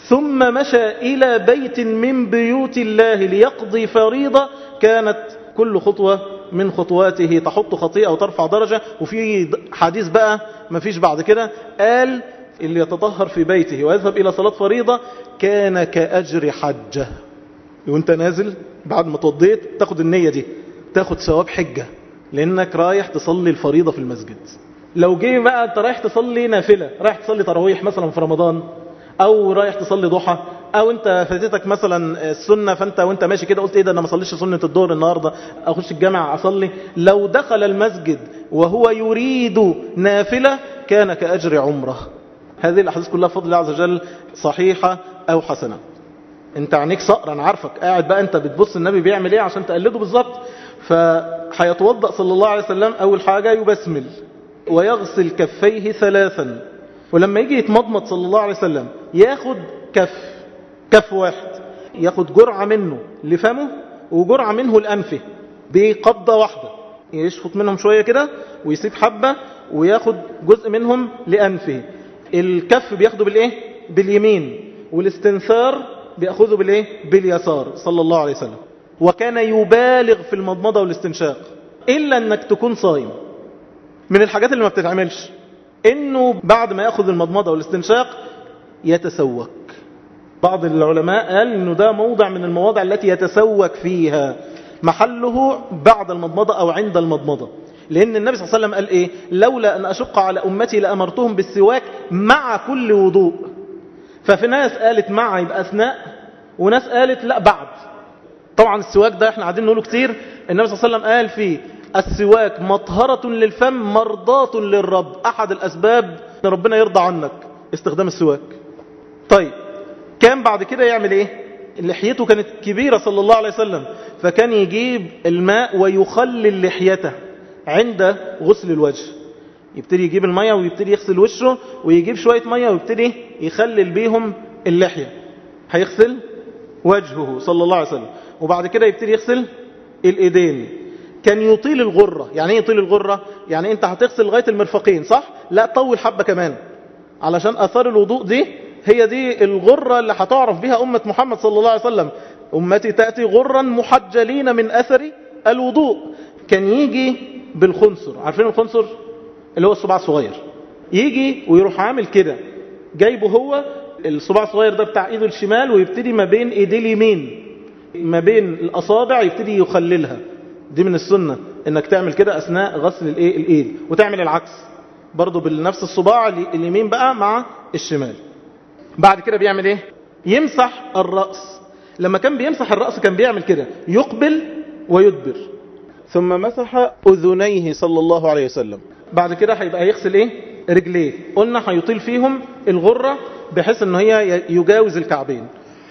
ثم مشى إلى بيت من بيوت الله ليقضي فريضة كانت كل خطوة من خطواته تحط خطيئة أو ترفع درجة. وفي حديث بقى ما فيش بعد كده، قال اللي يتطهر في بيته ويذهب إلى صلاة فريضة كان كأجر حجة. وانت نازل بعد ما توضيت تاخد النية دي، تاخد ثواب حجة لأنك رايح تصلي الفريضة في المسجد. لو جه بقى انت رايح تصلي نافلة، رايح تصلي تراويح مثلا في رمضان، او رايح تصلي ضحى، او انت فاتتك مثلا السنة فانت وانت ماشي كده قلت ايه ده انا ما صليش سنة الظهر النهاردة، اخش الجامع اصلي، لو دخل المسجد وهو يريد نافلة كان كأجر عمره. هذه الاحاديث كلها بفضل الله عز وجل صحيحة او حسنة. انت عينيك صقر، انا عارفك قاعد بقى انت بتبص النبي بيعمل ايه عشان تقلده بالظبط. فهيتوضأ صلى الله عليه وسلم اول حاجة يبسمل ويغسل كفيه ثلاثا، ولما يجي يتمضمض صلى الله عليه وسلم ياخد كف كف واحد، ياخد جرعة منه لفمه وجرعة منه لأنفه بقبضة واحدة، يشفط منهم شوية كده ويسيب حبة وياخد جزء منهم لأنفه. الكف بياخده بالايه باليمين، والاستنثار بياخده بالايه باليسار صلى الله عليه وسلم. وكان يبالغ في المضمضة والاستنشاق إلا أنك تكون صايم. من الحاجات اللي ما بتتعملش انه بعد ما ياخذ المضمضه والاستنشاق يتسوك. بعض العلماء قال انه ده موضع من المواضع التي يتسوك فيها، محله بعد المضمضة أو عند المضمضة، لأن النبي صلى الله عليه وسلم قال إيه؟ لولا أن أشق على أمتي لأمرتهم بالسواك مع كل وضوء. ففي ناس قالت مع يبقى أثناء، وناس قالت لا بعد. طبعا السواك ده احنا قاعدين نقوله كتير، النبي صلى الله عليه وسلم قال فيه السواك مطهرة للفم مرضاة للرب، أحد الأسباب أن ربنا يرضى عنك استخدام السواك. طيب كان بعد كده يعمل إيه؟ لحيته كانت كبيرة صلى الله عليه وسلم، فكان يجيب الماء ويخلل لحيته عند غسل الوجه. يبتدي يجيب المية ويبتدي يغسل وشه، ويجيب شوية مية ويبتدي يخلل بيهم اللحية. هيغسل وجهه صلى الله عليه وسلم، وبعد كده يبتدي يغسل الإيدين. كان يطيل الغرة. يعني ايه يطيل الغرة؟ يعني انت هتغسل لغاية المرفقين صح؟ لا، طول حبة كمان، علشان أثار الوضوء دي هي دي الغرة اللي هتعرف بها أمة محمد صلى الله عليه وسلم. أمتي تأتي غرا محجلين من أثر الوضوء. كان يجي بالخنصر، عارفين الخنصر اللي هو الصباع الصغير، يجي ويروح عامل كده، جايبه هو الصباع الصغير ده بتاع ايده الشمال، ويبتدي ما بين ايديه اليمين ما بين الأصابع يبتدي يخللها. دي من السنة انك تعمل كده اثناء غسل الايه الايد، وتعمل العكس برضو بنفس الصباع اليمين بقى مع الشمال. بعد كده بيعمل ايه؟ يمسح الرأس. لما كان بيمسح الرأس كان بيعمل كده، يقبل ويدبر. ثم مسح أذنيه صلى الله عليه وسلم. بعد كده هيبقى يغسل ايه؟ رجليه. قلنا هيطيل فيهم الغرة بحيث ان هي يجاوز الكعبين.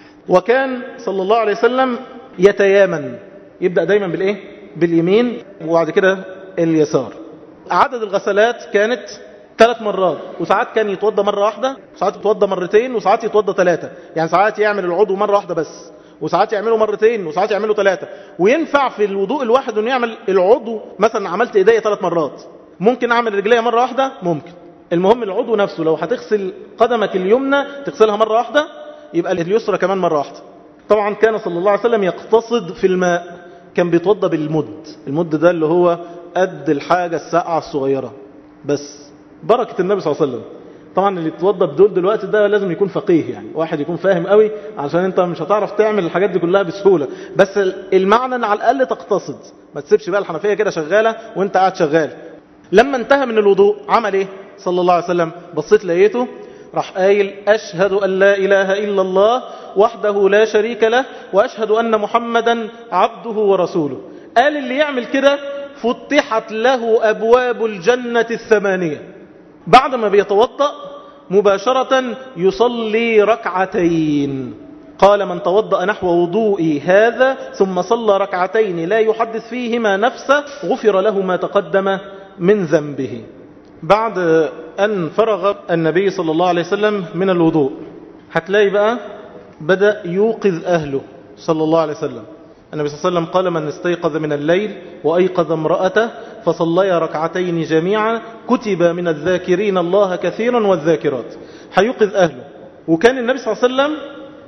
وكان صلى الله عليه وسلم يتيامن، يبدأ دايما بالايه؟ باليمين، وبعد كده اليسار. عدد الغسلات كانت ثلاث مرات، وساعات كان يتوضى مرة واحدة، وساعات يتوضى مرتين، وساعات يتوضى ثلاثة. يعني ساعات يعمل العضو مرة واحدة بس، وساعات يعمله مرتين، وساعات يعمله ثلاثة. وينفع في الوضوء الواحد انه يعمل العضو، مثلا عملت ايديا ثلاث مرات، ممكن اعمل رجليا مرة واحدة، ممكن. المهم العضو نفسه، لو هتغسل قدمك اليمنى تغسلها مرة واحدة، يبقى اليسرى كمان مرة واحدة. طبعا كان صلى الله عليه وسلم يقتصد في الماء، كان بيتوضى بالمد. المد ده اللي هو قد الحاجة الساقعة الصغيرة بس. بركة النبي صلى الله عليه وسلم. طبعا اللي يتوضى بدول دلوقتي ده لازم يكون فقيه، يعني واحد يكون فاهم قوي، عشان انت مش هتعرف تعمل الحاجات دي كلها بسهولة. بس المعنى ان على الاقل تقتصد، ما تسيبش بقى الحنفية كده شغالة وانت قاعد شغال. لما انتهى من الوضوء عمل ايه صلى الله عليه وسلم؟ بصيت لقيته راح قايل أشهد أن لا إله إلا الله وحده لا شريك له، وأشهد أن محمدا عبده ورسوله. قال اللي يعمل كده فتحت له أبواب الجنة الثمانية. بعد ما بيتوضأ مباشرة يصلي ركعتين. قال من توضأ نحو وضوئي هذا ثم صلى ركعتين لا يحدث فيهما نفسه غفر له ما تقدم من ذنبه. بعد أن فرغ النبي صلى الله عليه وسلم من الوضوء، هتلاقي بقى بدأ يوقظ أهله صلى الله عليه وسلم. النبي صلى الله عليه وسلم قال من استيقظ من الليل وأيقظ امرأته فصليا ركعتين جميعا كتب من الذاكرين الله كثيرا والذاكرات. هيوقظ أهله. وكان النبي صلى الله عليه وسلم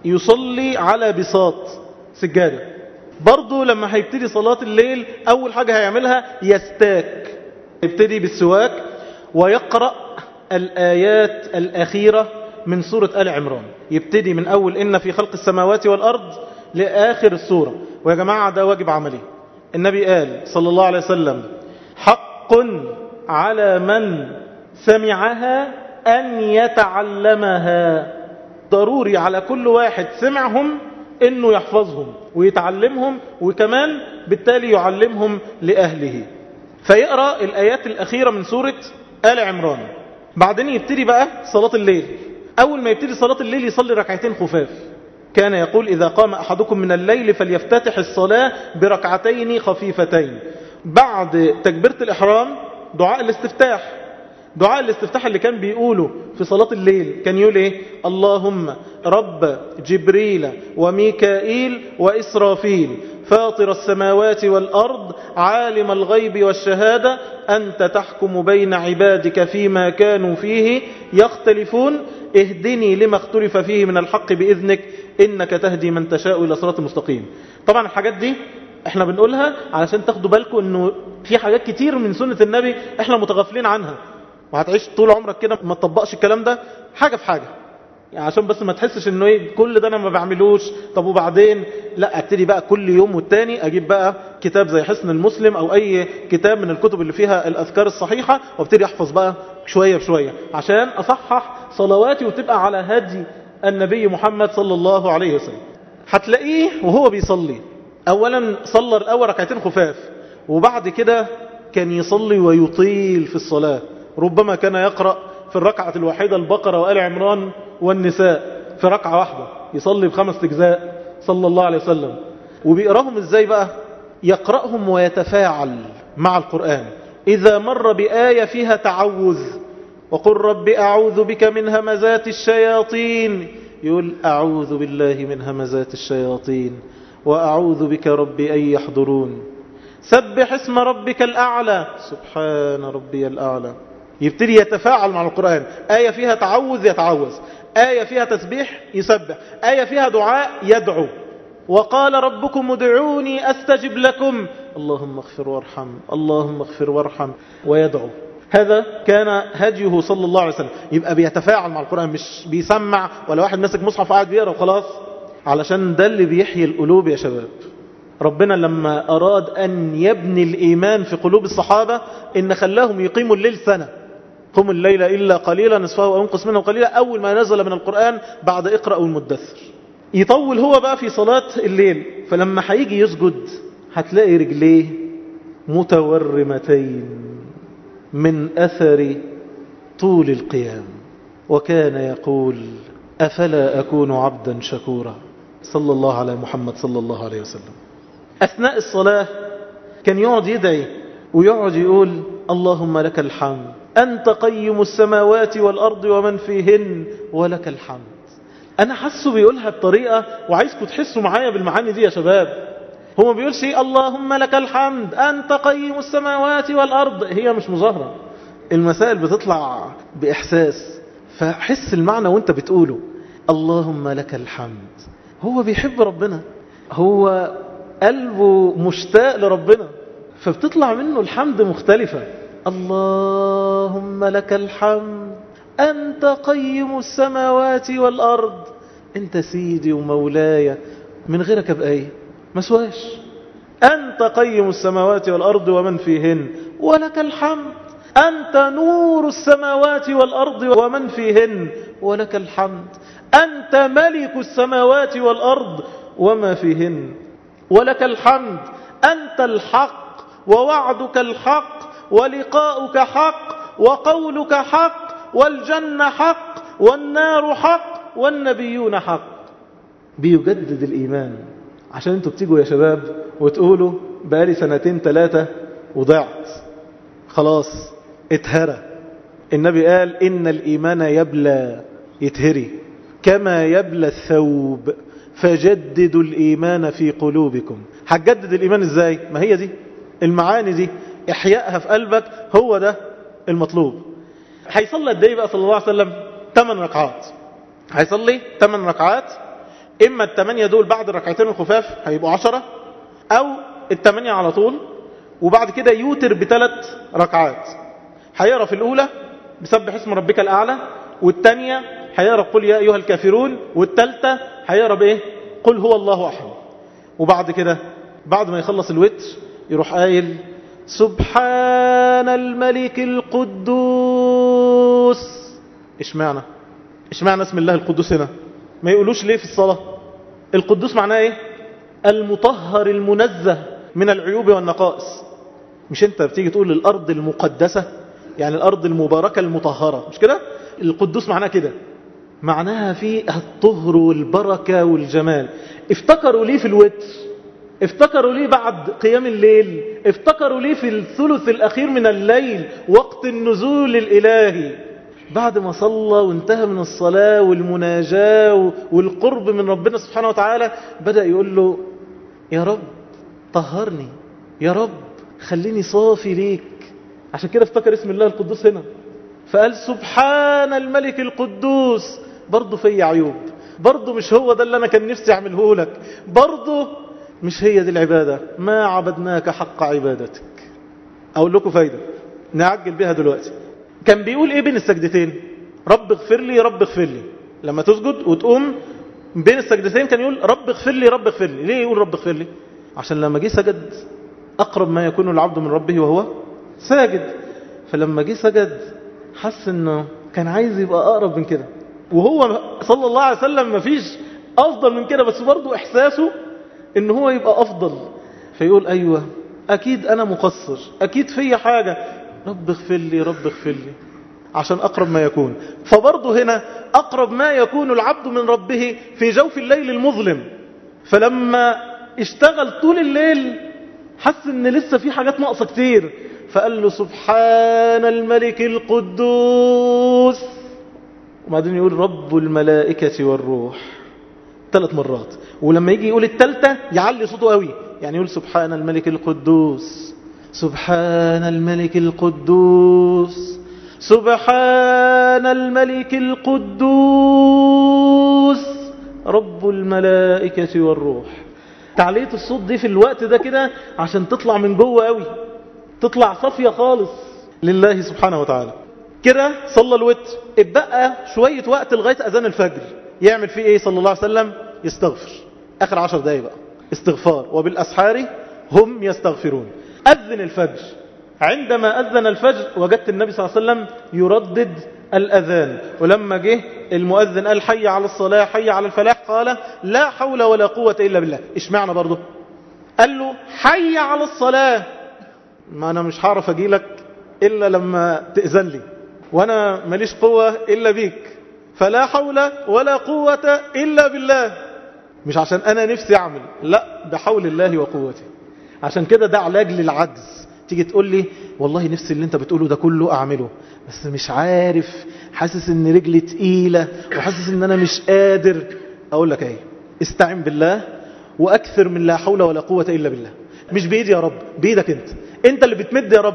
يصلي على بساط سجادة. برضو لما هيبتدي صلاة الليل أول حاجة هيعملها يستاك، يبتدي بالسواك ويقرأ الآيات الأخيرة من سورة آل عمران. يبتدي من أول إن في خلق السماوات والأرض لآخر السورة. ويا جماعة ده واجب عملي. النبي قال صلى الله عليه وسلم حق على من سمعها أن يتعلمها. ضروري على كل واحد سمعهم إنه يحفظهم ويتعلمهم، وكمان بالتالي يعلمهم لأهله. فيقرأ الآيات الأخيرة من سورة آل عمران. بعدين يبتدي بقى صلاة الليل. أول ما يبتدي صلاة الليل يصلي ركعتين خفاف. كان يقول إذا قام أحدكم من الليل فليفتتح الصلاة بركعتين خفيفتين. بعد تكبيرة الإحرام دعاء الاستفتاح. دعاء الاستفتاح اللي كان بيقوله في صلاة الليل كان يقول إيه؟ اللهم رب جبريل وميكائيل وإسرافيل فاطر السماوات والأرض عالم الغيب والشهادة أنت تحكم بين عبادك فيما كانوا فيه يختلفون اهدني لما اختلف فيه من الحق بإذنك إنك تهدي من تشاء إلى صراط مستقيم. طبعا الحاجات دي احنا بنقولها علشان تاخدوا بالكم انه في حاجات كتير من سنة النبي احنا متغافلين عنها، وهتعيش طول عمرك كده ما تطبقش الكلام ده حاجة في حاجة. يعني عشان بس ما تحسش انه ايه كل ده انا ما بعملوش. طب وبعدين لا، ابتدي بقى كل يوم والتاني اجيب بقى كتاب زي حسن المسلم او اي كتاب من الكتب اللي فيها الاذكار الصحيحة، وابتدي احفظ بقى شوية بشوية عشان اصحح صلواتي وتبقى على هدي النبي محمد صلى الله عليه وسلم. هتلاقيه وهو بيصلي اولا صلى الاول ركعتين خفاف، وبعد كده كان يصلي ويطيل في الصلاة. ربما كان يقرأ في الركعة الواحدة البقرة وآل عمران والنساء في ركعة واحدة، يصلي بخمس أجزاء صلى الله عليه وسلم. وبيقراهم ازاي بقى؟ يقرأهم ويتفاعل مع القرآن. إذا مر بآية فيها تعوذ، وقل رب أعوذ بك من همزات الشياطين، يقول أعوذ بالله من همزات الشياطين وأعوذ بك رب أن يحضرون. سبح اسم ربك الأعلى، سبحان ربي الأعلى. يبتدي يتفاعل مع القرآن. آية فيها تعوذ يتعوذ، آية فيها تسبيح يسبح، آية فيها دعاء يدعو. وقال ربكم ادعوني أستجب لكم، اللهم اغفر وارحم، اللهم اغفر وارحم، ويدعو. هذا كان هديه صلى الله عليه وسلم. يبقى بيتفاعل مع القرآن، مش بيسمع ولا واحد ماسك مصحف قاعد بيقرأ وخلاص. علشان ده اللي بيحيي القلوب يا شباب. ربنا لما أراد أن يبني الإيمان في قلوب الصحابة إن خلاهم يقيموا الليل سنة. قم الليل إلا قليلا نصفه أو انقص منه قليلا، أول ما نزل من القرآن بعد اقرأ والمدثر. يطول هو بقى في صلاة الليل، فلما هيجي يسجد هتلاقي رجليه متورمتين من أثر طول القيام. وكان يقول أفلا أكون عبدا شكورا. صلى الله على محمد صلى الله عليه وسلم. أثناء الصلاة كان يقعد يدعي ويقعد يقول اللهم لك الحمد أنت قيم السماوات والأرض ومن فيهن ولك الحمد. أنا حسه بيقولها بطريقة وعايزكم تحسوا معايا بالمعاني دي يا شباب. هو ما بيقولش اللهم لك الحمد أنت قيم السماوات والأرض، هي مش مظاهرة، المسائل بتطلع بإحساس. فحس المعنى وانت بتقوله اللهم لك الحمد. هو بيحب ربنا، هو قلبه مشتاق لربنا، فبتطلع منه الحمد مختلفة. اللهم لك الحمد أنت قيم السماوات والأرض، أنت سيدي ومولاي، من غيرك بأي مسواش. أنت قيم السماوات والأرض ومن فيهن ولك الحمد، أنت نور السماوات والأرض ومن فيهن ولك الحمد، أنت ملك السماوات والأرض وما فيهن ولك الحمد، أنت الحق ووعدك الحق ولقاؤك حق وقولك حق والجنة حق والنار حق والنبيون حق. بيجدد الإيمان. عشان انتوا بتيجوا يا شباب وتقولوا بقالي سنتين ثلاثة وضعت خلاص اتهرى. النبي قال إن الإيمان يبلى، يتهري كما يبلى الثوب، فجددوا الإيمان في قلوبكم. هتجدد الإيمان ازاي؟ ما هي دي المعاني دي، إحيائها في قلبك، هو ده المطلوب. هيصلي قد ايه بقى صلى الله عليه وسلم؟ ثمان ركعات. هيصلي ثمان ركعات، إما الثمانية دول بعد الركعتين الخفاف هيبقوا عشرة، أو الثمانية على طول، وبعد كده يوتر بثلاث ركعات. هيقرأ في الأولى بسبح اسم ربك الأعلى، والثانية هيقرأ قل يا أيها الكافرون، والثالثة هيقرأ بإيه؟ قل هو الله أحد. وبعد كده بعد ما يخلص الوتر يروح قايل سبحان الملك القدوس. إيش معنى؟ إيش معنى اسم الله القدوس هنا؟ ما يقولوش ليه في الصلاة؟ القدوس معناه إيه؟ المطهر المنزه من العيوب والنقائص. مش أنت بتيجي تقول الأرض المقدسة، يعني الأرض المباركة المطهرة، مش كده؟ القدوس معناه كده، معناها فيه الطهر والبركة والجمال. افتكروا ليه في الوتر؟ افتكروا ليه بعد قيام الليل؟ افتكروا ليه في الثلث الأخير من الليل وقت النزول الإلهي؟ بعد ما صلى وانتهى من الصلاة والمناجاة والقرب من ربنا سبحانه وتعالى، بدأ يقول له يا رب طهرني، يا رب خليني صافي ليك. عشان كده افتكر اسم الله القدوس هنا، فقال سبحان الملك القدوس. برضه في عيوب، برضه مش هو ده اللي أنا كان نفسي أعمله لك، برضه مش هي دي العبادة، ما عبدناك حق عبادتك. أقول لكم فايدة نعجل بها دلوقتي. كان بيقول إيه بين السجدتين؟ رب اغفر لي، رب اغفر لي. لما تسجد وتقوم بين السجدتين كان يقول رب اغفر لي رب اغفر لي. ليه يقول رب اغفر لي؟ عشان لما جه سجد أقرب ما يكون العبد من ربه وهو ساجد، فلما جه سجد حس انه كان عايز يبقى أقرب من كده، وهو صلى الله عليه وسلم ما فيش أفضل من كده، بس برضو إحساسه إن هو يبقى أفضل، فيقول أيوة أكيد أنا مقصر، أكيد في حاجة، رب اغفر لي رب اغفر لي، عشان أقرب ما يكون. فبرضو هنا أقرب ما يكون العبد من ربه في جوف الليل المظلم، فلما اشتغل طول الليل حس إن لسه في حاجات ناقصة كتير، فقال له سبحان الملك القدوس، وبعدين يقول رب الملائكة والروح ثلاث مرات، ولما يجي يقول الثالثة يعلي صوته قوي، يعني يقول سبحان الملك القدوس سبحان الملك القدوس سبحان الملك القدوس رب الملائكة والروح. تعلية الصوت دي في الوقت ده كده عشان تطلع من جوه قوي، تطلع صافية خالص لله سبحانه وتعالى. كده صلى الوتر، اتبقى شوية وقت لغاية أذان الفجر، يعمل فيه ايه صلى الله عليه وسلم؟ يستغفر. آخر عشر دقايق بقى استغفار، وبالأسحار هم يستغفرون. أذن الفجر، عندما أذن الفجر وجدت النبي صلى الله عليه وسلم يردد الأذان، ولما جه المؤذن قال حي على الصلاة حي على الفلاح قال لا حول ولا قوة إلا بالله. إيش معنى برضه؟ قال له حي على الصلاة، ما أنا مش هعرف أجي لك إلا لما تأذن لي، وأنا ماليش قوة إلا بيك، فلا حول ولا قوة إلا بالله. مش عشان أنا نفسي أعمل، لا، بحول الله وقوته. عشان كده ده علاج للعجز. تيجي تقول لي والله نفسي اللي انت بتقوله ده كله أعمله، بس مش عارف، حاسس ان رجلي تقيلة وحاسس ان أنا مش قادر. أقول لك ايه، استعن بالله وأكثر من لا حول ولا قوة إلا بالله. مش بإيدي يا رب، بإيدك انت، انت اللي بتمد يا رب،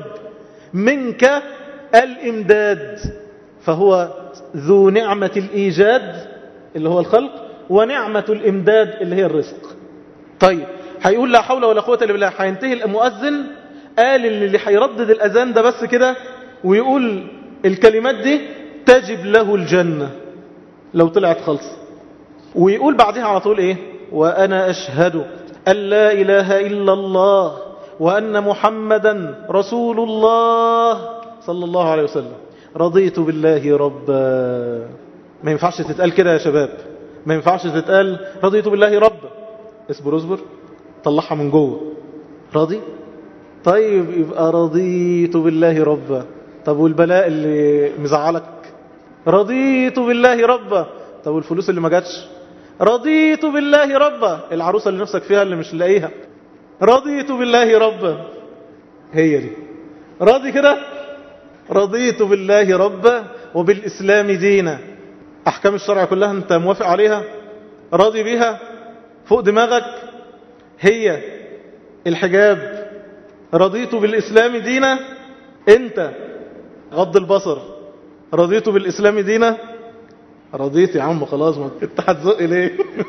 منك الإمداد، فهو ذو نعمة الإيجاد اللي هو الخلق، ونعمة الإمداد اللي هي الرزق. طيب هيقول لا حول ولا قوة إلا بالله، هينتهي المؤذن قال اللي هيردد الأذان ده بس كده ويقول الكلمات دي تجب له الجنة لو طلعت خالص. ويقول بعدها على طول ايه؟ وأنا أشهد أن لا إله إلا الله وأن محمدا رسول الله صلى الله عليه وسلم، رضيت بالله ربا. ما ينفعش تتقال كده يا شباب، ما ينفعش تتقال رضيت بالله ربا. اصبر اصبر، طلعها من جوه. راضي؟ طيب يبقى رضيت بالله ربا. طب والبلاء اللي مزعلك؟ رضيت بالله ربا. طب والفلوس اللي ما جاتش؟ رضيت بالله ربا. العروسة اللي نفسك فيها اللي مش لاقيها؟ رضيت بالله ربا. هي دي راضي كده؟ رضيت بالله ربا وبالإسلام دينا. أحكام الشرع كلها أنت موافق عليها؟ راضي بيها؟ فوق دماغك؟ هي الحجاب رضيت بالإسلام دينا؟ أنت غض البصر رضيت بالإسلام دينا؟ رضيت يا عم خلاص، ما انت هتزق ليه؟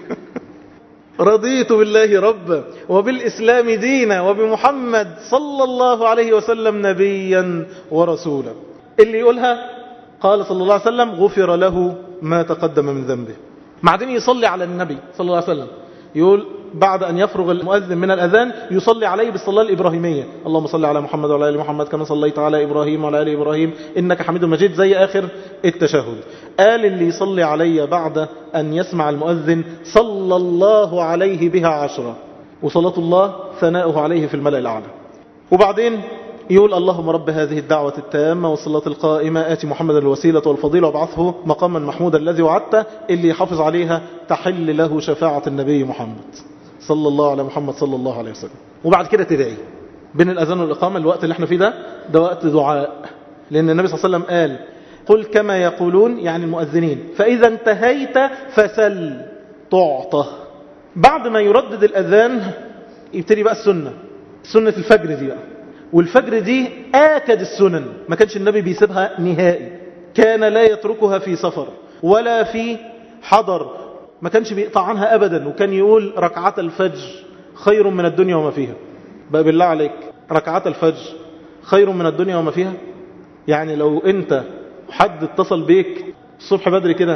رضيت بالله ربا وبالإسلام دينا وبمحمد صلى الله عليه وسلم نبيا ورسولا. اللي يقولها قال صلى الله عليه وسلم غفر له ما تقدم من ذنبه. بعدين يصلي على النبي صلى الله عليه وسلم، يقول بعد أن يفرغ المؤذن من الأذان يصلي عليه بالصلاة الإبراهيمية، اللهم صل على محمد وعلى آل محمد كما صليت على إبراهيم وعلى آل إبراهيم إنك حميد مجيد، زي آخر التشهد. قال اللي يصلي علي بعد أن يسمع المؤذن صلى الله عليه بها عشرة، وصلاة الله ثناؤه عليه في الملأ الأعلى. وبعدين يقول اللهم رب هذه الدعوة التامة والصلاة القائمة آت محمد الوسيلة والفضيلة وابعثه مقاما محمودا الذي وعدته. اللي يحافظ عليها تحل له شفاعة النبي محمد صلى الله على محمد صلى الله عليه وسلم. وبعد كده تدعي بين الأذان والإقامة. الوقت اللي احنا فيه ده ده وقت دعاء، لأن النبي صلى الله عليه وسلم قال قل كما يقولون، يعني المؤذنين، فإذا انتهيت فسل تعطى. بعد ما يردد الأذان يبتدي بقى السنة، سنة الفجر دي بقى. والفجر دي آكد السنن، ما كانش النبي بيسيبها نهائي، كان لا يتركها في سفر ولا في حضر، ما كانش بيقطع عنها أبدا. وكان يقول ركعات الفجر خير من الدنيا وما فيها. بقى بالله عليك ركعات الفجر خير من الدنيا وما فيها؟ يعني لو انت حد اتصل بيك الصبح بدري كده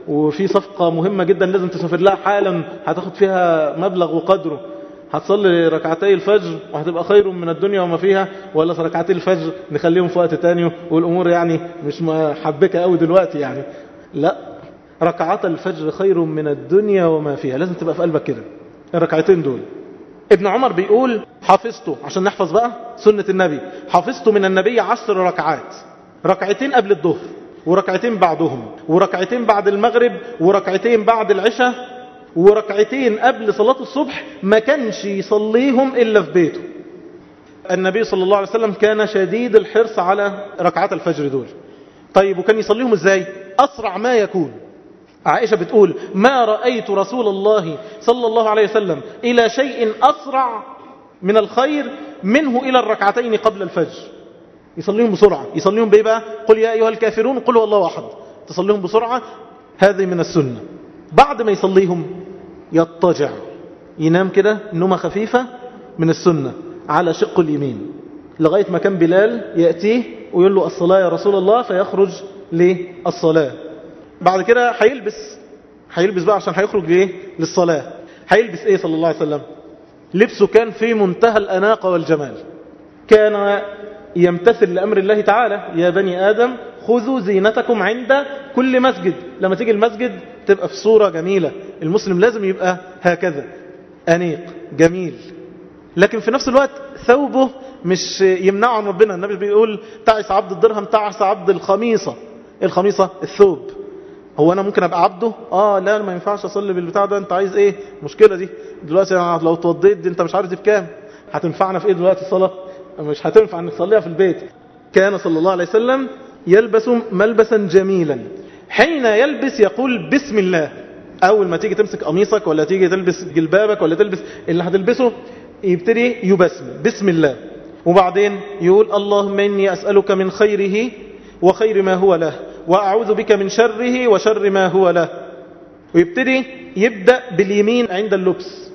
وفي صفقة مهمة جدا لازم تسافر لها حالا هتاخد فيها مبلغ وقدره، هتصلي ركعتي الفجر وهتبقى خير من الدنيا وما فيها، ولا ركعتي الفجر نخليهم في وقت تاني والأمور يعني مش محبكة قوي دلوقتي يعني. لا، ركعات الفجر خير من الدنيا وما فيها، لازم تبقى في قلبك كده الركعتين دول. ابن عمر بيقول حفظته، عشان نحفظ بقى سنة النبي، حفظته من النبي عشر ركعات، ركعتين قبل الظهر وركعتين بعدهم وركعتين بعد المغرب وركعتين بعد العشاء وركعتين قبل صلاة الصبح، ما كانش يصليهم إلا في بيته. النبي صلى الله عليه وسلم كان شديد الحرص على ركعات الفجر دول. طيب وكان يصليهم ازاي؟ أسرع ما يكون. عائشة بتقول ما رأيت رسول الله صلى الله عليه وسلم إلى شيء أسرع من الخير منه إلى الركعتين قبل الفجر. يصليهم بسرعة. يصليهم بإيه بقى؟ قل يا أيها الكافرون قل هو الله أحد. تصليهم بسرعة، هذه من السنة. بعد ما يصليهم يضطجع، ينام كده نومة خفيفة من السنة على شق اليمين، لغاية ما كان بلال يأتيه ويقول له الصلاة يا رسول الله، فيخرج للصلاة. بعد كده هيلبس هيلبس بقى عشان هيخرج ليه؟ للصلاة. هيلبس ايه صلى الله عليه وسلم؟ لبسه كان في منتهى الأناقة والجمال، كان يمتثل لأمر الله تعالى يا بني آدم خذوا زينتكم عند كل مسجد. لما تيجي المسجد تبقى في صورة جميلة. المسلم لازم يبقى هكذا أنيق جميل، لكن في نفس الوقت ثوبه مش يمنعه عن ربنا. النبي بيقول تعس عبد الدرهم تعس عبد الخميصة. الخميصة الثوب. هو أنا ممكن أبقى عبده؟ آه لا ما ينفعش أصلي بالبتاع ده. أنت عايز إيه؟ مشكلة دي دلوقتي لو توضيت دي أنت مش عارف دي بكام، هتنفعنا في إيه دلوقتي الصلاة؟ مش هتنفع أن تصليها في البيت. كان صلى الله عليه وسلم يلبس ملبسا جميلا، حين يلبس يقول بسم الله. أول ما تيجي تمسك قميصك ولا تيجي تلبس جلبابك ولا تلبس اللي هتلبسه يبتدي يبسم بسم الله، وبعدين يقول اللهم إني أسألك من خيره وخير ما هو له، وأعوذ بك من شره وشر ما هو له. ويبتدي يبدأ باليمين عند اللبس،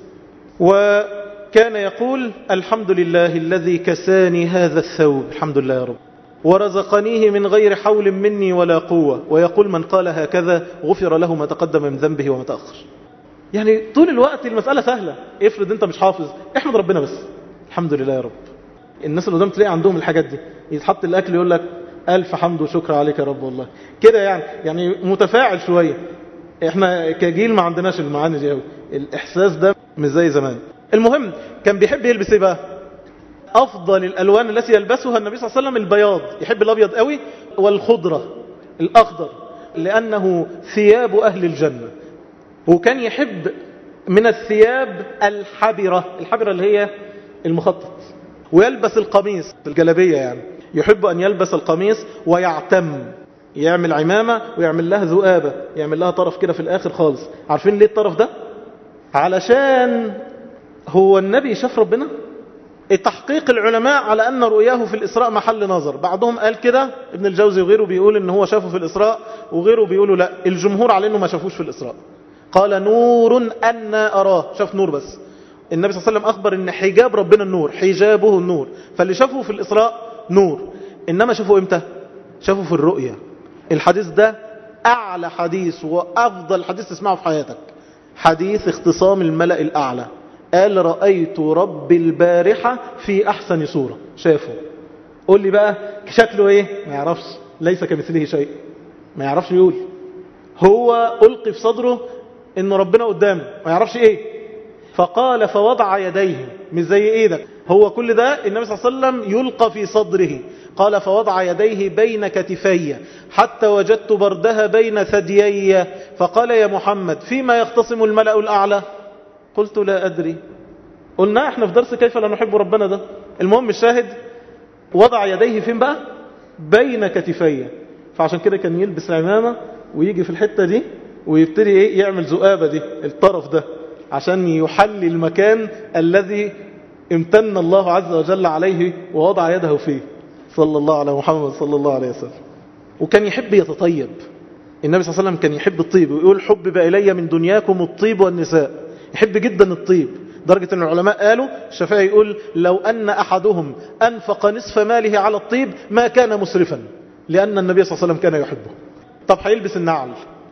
وكان يقول الحمد لله الذي كساني هذا الثوب، الحمد لله يا رب، ورزقنيه من غير حول مني ولا قوة. ويقول من قال هكذا غفر له ما تقدم من ذنبه وما تأخر. يعني طول الوقت المسألة سهلة. افرض انت مش حافظ، احمد ربنا بس الحمد لله يا رب. الناس اللي قدام تلاقي عندهم الحاجات دي، يتحط الأكل يقول لك ألف حمد وشكر عليك يا رب والله كده، يعني يعني متفاعل شوية. احنا كجيل ما عندناش المعاني دي قوي، الإحساس ده مش زي زمان. المهم كان بيحب يلبس ايه بقى؟ أفضل الألوان التي يلبسها النبي صلى الله عليه وسلم البياض، يحب الأبيض قوي، والخضرة الأخضر، لأنه ثياب أهل الجنة. وكان يحب من الثياب الحبرة، الحبرة اللي هي المخطط، ويلبس القميص الجلبية، يعني يحب أن يلبس القميص ويعتم، يعمل عمامة ويعمل لها ذؤابة، يعمل لها طرف كده في الآخر خالص. عارفين ليه الطرف ده؟ علشان هو النبي شاف ربنا. التحقيق العلماء على أن رؤياه في الإسراء محل نظر، بعضهم قال كده، ابن الجوزي وغيره بيقول إن هو شافه في الإسراء، وغيره بيقولوا لا، الجمهور على أنه ما شافوش في الإسراء. قال نور أن أراه، شاف نور بس. النبي صلى الله عليه وسلم أخبر أن حجاب ربنا النور، حجابه النور، فاللي شافه في الإسراء نور. إنما شافه إمتى؟ شافه في الرؤية. الحديث ده أعلى حديث وأفضل حديث تسمعه في حياتك، حديث اختصام الملأ الأعلى. قال رأيت رب البارحة في أحسن صورة. شافه. قول لي بقى شكله إيه؟ ما يعرفش، ليس كمثله شيء، ما يعرفش يقول. هو ألقي في صدره إن ربنا قدامه، ما يعرفش إيه. فقال فوضع يديه، مش زي إيدك، هو كل ده النبي صلى الله عليه وسلم يلقى في صدره. قال فوضع يديه بين كتفي حتى وجدت بردها بين ثديي، فقال يا محمد فيما يختصم الملأ الأعلى؟ قلت لا أدري. قلنا احنا في درس كيف لا نحب ربنا ده. المهم الشاهد وضع يديه فين بقى؟ بين كتفي. فعشان كده كان يلبس عمامة ويجي في الحتة دي ويبتدي ايه؟ يعمل ذؤابة دي، الطرف ده، عشان يحلي المكان الذي امتن الله عز وجل عليه ووضع يده فيه، صلى الله على محمد صلى الله عليه وسلم. وكان يحب يتطيب. النبي صلى الله عليه وسلم كان يحب الطيب، ويقول حبب إلي من دنياكم الطيب والنساء. يحب جدا الطيب، درجة أن العلماء قالوا، الشافعي يقول لو أن أحدهم أنفق نصف ماله على الطيب ما كان مسرفا، لأن النبي صلى الله عليه وسلم كان يحبه. طب هيلبس النعل،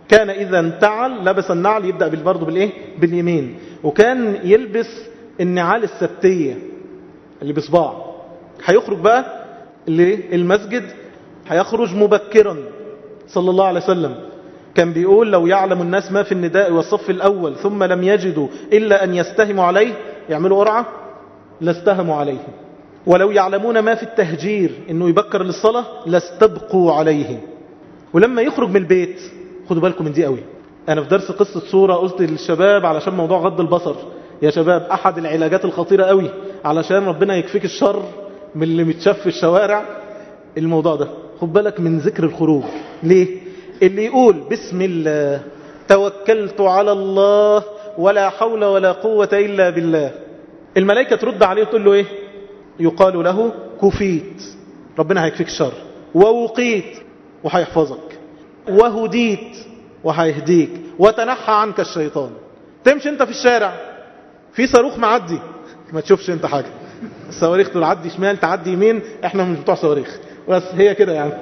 كان إذا انتعل لبس النعل، يبدأ برضه بالإيه؟ باليمين. وكان يلبس النعال السبتية اللي بصباع. هيخرج بقى للمسجد، هيخرج مبكرا صلى الله عليه وسلم. كان بيقول لو يعلم الناس ما في النداء والصف الأول ثم لم يجدوا إلا أن يستهموا عليه، يعملوا قرعة، لاستهموا عليه. ولو يعلمون ما في التهجير، إنه يبكر للصلاة، لاستبقوا عليه. ولما يخرج من البيت، خدوا بالكم من دي قوي. أنا في درس قصة صورة قلت للشباب علشان موضوع غض البصر، يا شباب أحد العلاجات الخطيرة قوي علشان ربنا يكفيك الشر من اللي متشاف في الشوارع الموضوع ده. خد بالك من ذكر الخروج. ليه؟ اللي يقول بسم الله توكلت على الله ولا حول ولا قوة إلا بالله، الملائكة ترد عليه وتقول له إيه؟ يقال له كفيت، ربنا هيكفيك الشر، ووقيت وهيحفظك، وهديت وهيهديك، وتنحى عنك الشيطان. تمشي انت في الشارع في صاروخ معدي ما تشوفش انت حاجة، الصواريخ تعدي شمال تعدي يمين، احنا مش بتوع صواريخ، بس هي كده يعني.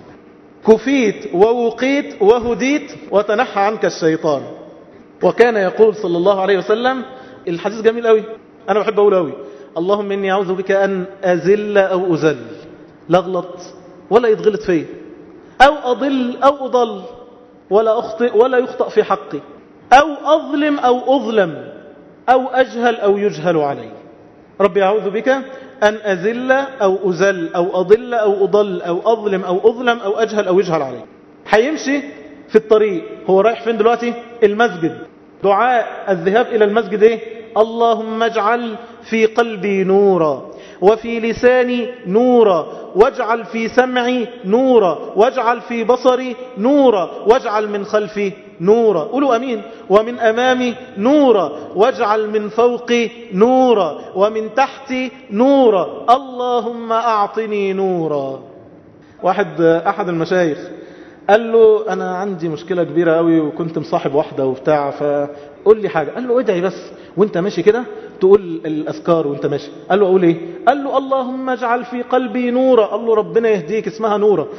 كفيت ووقيت وهديت وتنحى عنك الشيطان. وكان يقول صلى الله عليه وسلم الحديث جميل قوي، انا بحب اقول قوي: اللهم اني اعوذ بك ان ازل او ازل، لا اغلط ولا يتغلط فيا، او اضل او اضل، ولا اخطئ ولا يخطئ في حقي، او اظلم او اظلم، او اجهل او يجهل علي. ربي اعوذ بك ان ازل او ازل، او اضل او اضل، او اظلم او اظلم، او اجهل او يجهل علي. هيمشي في الطريق، هو رايح فين دلوقتي؟ المسجد. دعاء الذهاب الى المسجد ايه؟ اللهم اجعل في قلبي نورا، وفي لساني نورا، واجعل في سمعي نورا، واجعل في بصري نورا، واجعل من خلفي نورا. قولوا امين. ومن امامي نورا، واجعل من فوقي نورا، ومن تحتي نورا، اللهم اعطني نورا. واحد احد المشايخ قال له انا عندي مشكلة كبيرة قوي وكنت مصاحب واحدة وبتاع، فقول لي حاجة. قال له ادعي بس وانت ماشي كده، تقول الاذكار وانت ماشي. قال له اقول ايه؟ قال له اللهم اجعل في قلبي نورا. قال له ربنا يهديك، اسمها نورا.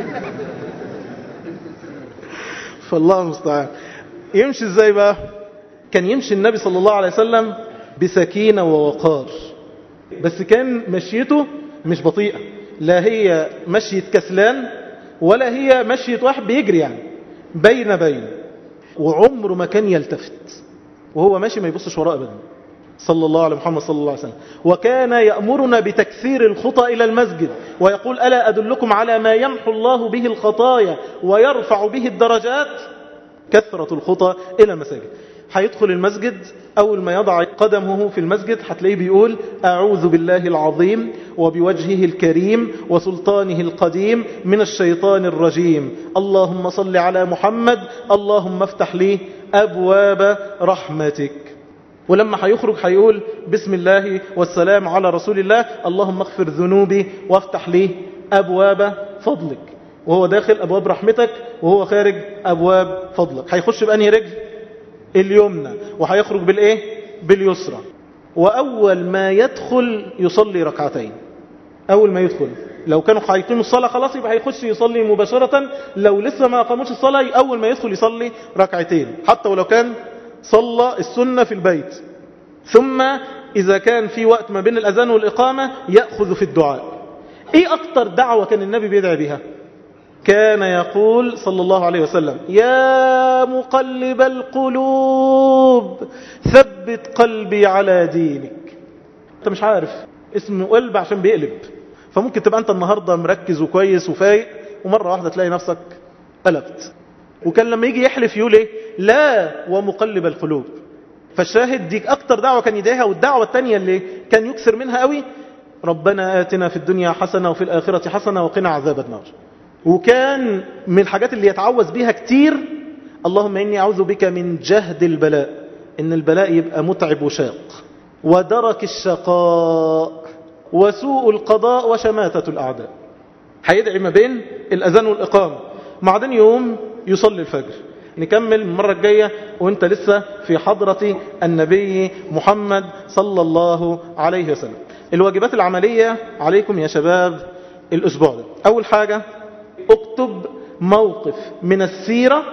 فالله المستعان. يمشي ازاي بقى؟ كان يمشي النبي صلى الله عليه وسلم بسكينة ووقار، بس كان مشيته مش بطيئة، لا هي مشية كسلان ولا هي مشية واحد بيجري، يعني بين بين. وعمره ما كان يلتفت وهو ماشي، ما يبصش وراء ابدا صلى الله على محمد صلى الله عليه وسلم. وكان يأمرنا بتكثير الخطى إلى المسجد ويقول ألا أدلكم على ما يمحو الله به الخطايا ويرفع به الدرجات؟ كثرة الخطى إلى المساجد. هيدخل المسجد، أول ما يضع قدمه في المسجد هتلاقيه بيقول أعوذ بالله العظيم وبوجهه الكريم وسلطانه القديم من الشيطان الرجيم، اللهم صل على محمد، اللهم افتح لي أبواب رحمتك. ولما هيخرج هيقول بسم الله والسلام على رسول الله، اللهم اغفر ذنوبي وافتح لي أبواب فضلك. وهو داخل أبواب رحمتك، وهو خارج أبواب فضلك. هيخش بأنهي رجل؟ اليمنى. وهيخرج بالإيه؟ باليسرى. وأول ما يدخل يصلي ركعتين. أول ما يدخل، لو كانوا هيقيموا الصلاة خلاص يبقى هيخش يصلي مباشرة، لو لسه ما قاموش الصلاة أول ما يدخل يصلي ركعتين، حتى ولو كان صلى السنة في البيت. ثم إذا كان في وقت ما بين الأذان والإقامة يأخذ في الدعاء. إيه أكتر دعوة كان النبي بيدعي بها؟ كان يقول صلى الله عليه وسلم يا مقلب القلوب ثبت قلبي على دينك. انت مش عارف اسم قلب عشان بيقلب، فممكن تبقى انت النهاردة مركز وكويس وفايق، ومرة واحدة تلاقي نفسك قلبت. وكان لما يجي يحلف يقول ايه؟ لا ومقلب القلوب. فالشاهد دي اكتر دعوة كان يدعيها. والدعوة التانية اللي كان يكثر منها قوي ربنا آتنا في الدنيا حسنة وفي الآخرة حسنة وقنا عذاب النار. وكان من الحاجات اللي يتعوذ بيها كتير اللهم إني أعوذ بك من جهد البلاء، إن البلاء يبقى متعب وشاق، ودرك الشقاء، وسوء القضاء، وشماتة الأعداء. هيدعي ما بين الأذان والإقامة، بعدين يوم يصلي الفجر. نكمل المرة الجاية وانت لسه في حضرة النبي محمد صلى الله عليه وسلم. الواجبات العملية عليكم يا شباب الأسبوع ده. أول حاجة اكتب موقف من السيرة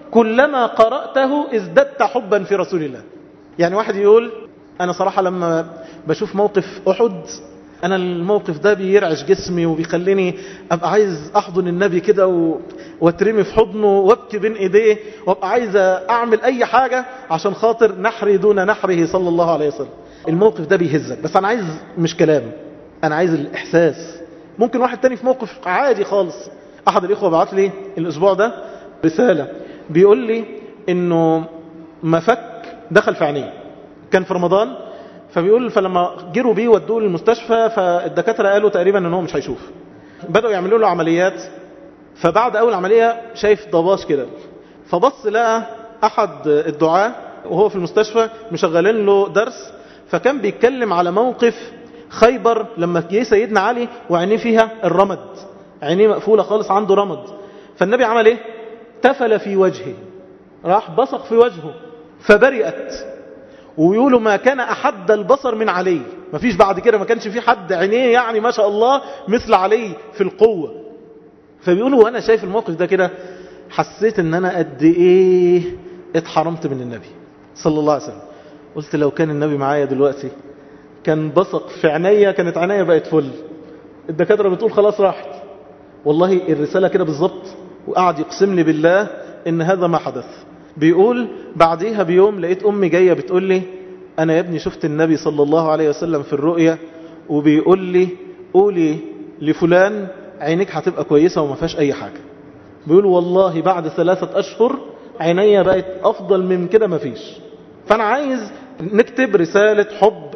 كلما قرأته ازددت حبا في رسول الله. يعني واحد يقول أنا صراحة لما بشوف موقف أحد أنا الموقف ده بيرعش جسمي وبيخليني أبقى عايز أحضن النبي كده و... واترمي في حضنه وابكي بين إيديه وابقى عايز أعمل أي حاجة عشان خاطر نحري دون نحره صلى الله عليه وسلم. الموقف ده بيهزك، بس أنا عايز مش كلام، أنا عايز الإحساس. ممكن واحد تاني في موقف عادي خالص. أحد الإخوة بعت لي الأسبوع ده رسالة بيقول لي إنه مفك دخل في عينيه، كان في رمضان، فبيقول فلما جروا بيه ودوه للمستشفى فالدكاترة قالوا تقريبا ان هو مش هيشوف. بدأوا يعملوا له عمليات، فبعد اول عملية شايف ضباش كده، فبص لقى احد الدعاة وهو في المستشفى مشغلين له درس، فكان بيتكلم على موقف خيبر لما جه سيدنا علي وعينيه فيها الرمد، عينيه مقفولة خالص عنده رمد، فالنبي عمل ايه؟ تفل في وجهه، راح بصق في وجهه فبرئت. ويقولوا ما كان أحد البصر من علي، ما فيش بعد كده، ما كانش في حد عينيه يعني ما شاء الله مثل علي في القوة. فبيقولوا وانا شايف الموقف ده كده حسيت ان انا قد ايه اتحرمت من النبي صلى الله عليه وسلم. قلت لو كان النبي معايا دلوقتي كان بصق في عينيا، كانت عينيا بقت فل. الدكاترة بتقول خلاص راحت. والله الرسالة كده بالظبط، وقعد يقسم لي بالله ان هذا ما حدث. بيقول بعديها بيوم لقيت أمي جاية بتقول لي أنا يا ابني شفت النبي صلى الله عليه وسلم في الرؤية وبيقول لي قولي لفلان عينيك هتبقى كويسة وما فيهاش أي حاجة. بيقول والله بعد ثلاثة أشهر عينيا بقت أفضل من كده ما فيش. فأنا عايز نكتب رسالة حب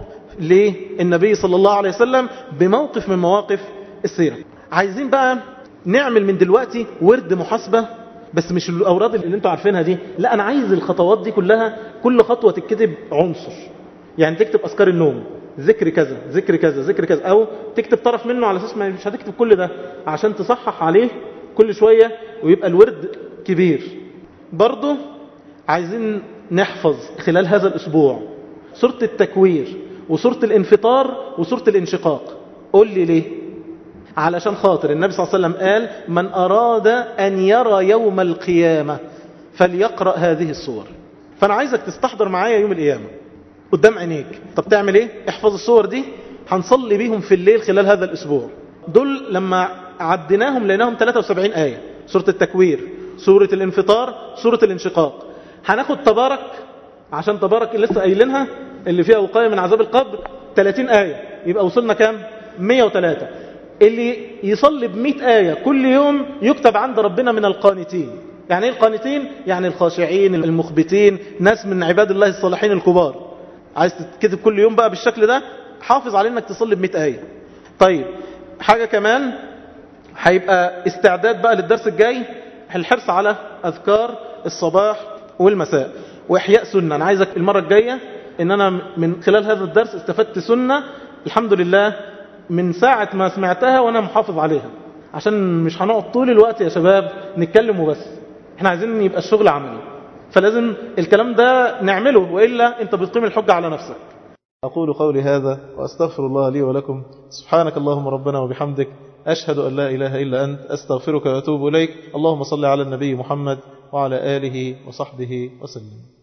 للنبي صلى الله عليه وسلم بموقف من مواقف السيرة. عايزين بقى نعمل من دلوقتي ورد محاسبة، بس مش الأوراد اللي انتوا عارفينها دي، لا أنا عايز الخطوات دي كلها، كل خطوة تكتب عنصر. يعني تكتب أذكار النوم، ذكر كذا ذكر كذا ذكر كذا، أو تكتب طرف منه على أساس ما مش هتكتب كل ده عشان تصحح عليه كل شوية ويبقى الورد كبير. برضو عايزين نحفظ خلال هذا الأسبوع سورة التكوير وسورة الانفطار وسورة الانشقاق. قول لي ليه؟ علشان خاطر النبي صلى الله عليه وسلم قال من أراد أن يرى يوم القيامة فليقرأ هذه الصور. فأنا عايزك تستحضر معايا يوم القيامة قدام عينيك. طب تعمل ايه؟ احفظ الصور دي، هنصلي بيهم في الليل خلال هذا الأسبوع. دول لما عدناهم لقيناهم ثلاثة وسبعين آية. سورة التكوير، سورة الانفطار، سورة الانشقاق. هناخد تبارك، عشان تبارك اللي لسه قايلينها اللي فيها وقاية من عذاب القبر، ثلاثين آية، يبقى وصلنا كام؟ مئة وثلاثة. اللي يصلي بمئة آية كل يوم يكتب عند ربنا من القانتين. يعني ايه القانتين؟ يعني الخاشعين المخبتين، ناس من عباد الله الصالحين الكبار. عايز تكتب كل يوم بقى بالشكل ده، حافظ على انك تصلي بمئة آية. طيب حاجة كمان هيبقى استعداد بقى للدرس الجاي، الحرص على أذكار الصباح والمساء وإحياء سنة. أنا عايزك المرة الجاية إن أنا من خلال هذا الدرس استفدت سنة الحمد لله من ساعة ما سمعتها وأنا محافظ عليها، عشان مش هنقعد طول الوقت يا شباب نتكلم وبس. احنا عايزين يبقى الشغل عملي، فلازم الكلام ده نعمله، وإلا أنت بتقيم الحجة على نفسك. أقول قولي هذا وأستغفر الله لي ولكم. سبحانك اللهم ربنا وبحمدك، أشهد أن لا إله إلا أنت، أستغفرك وأتوب إليك. اللهم صل على النبي محمد وعلى آله وصحبه وسلم.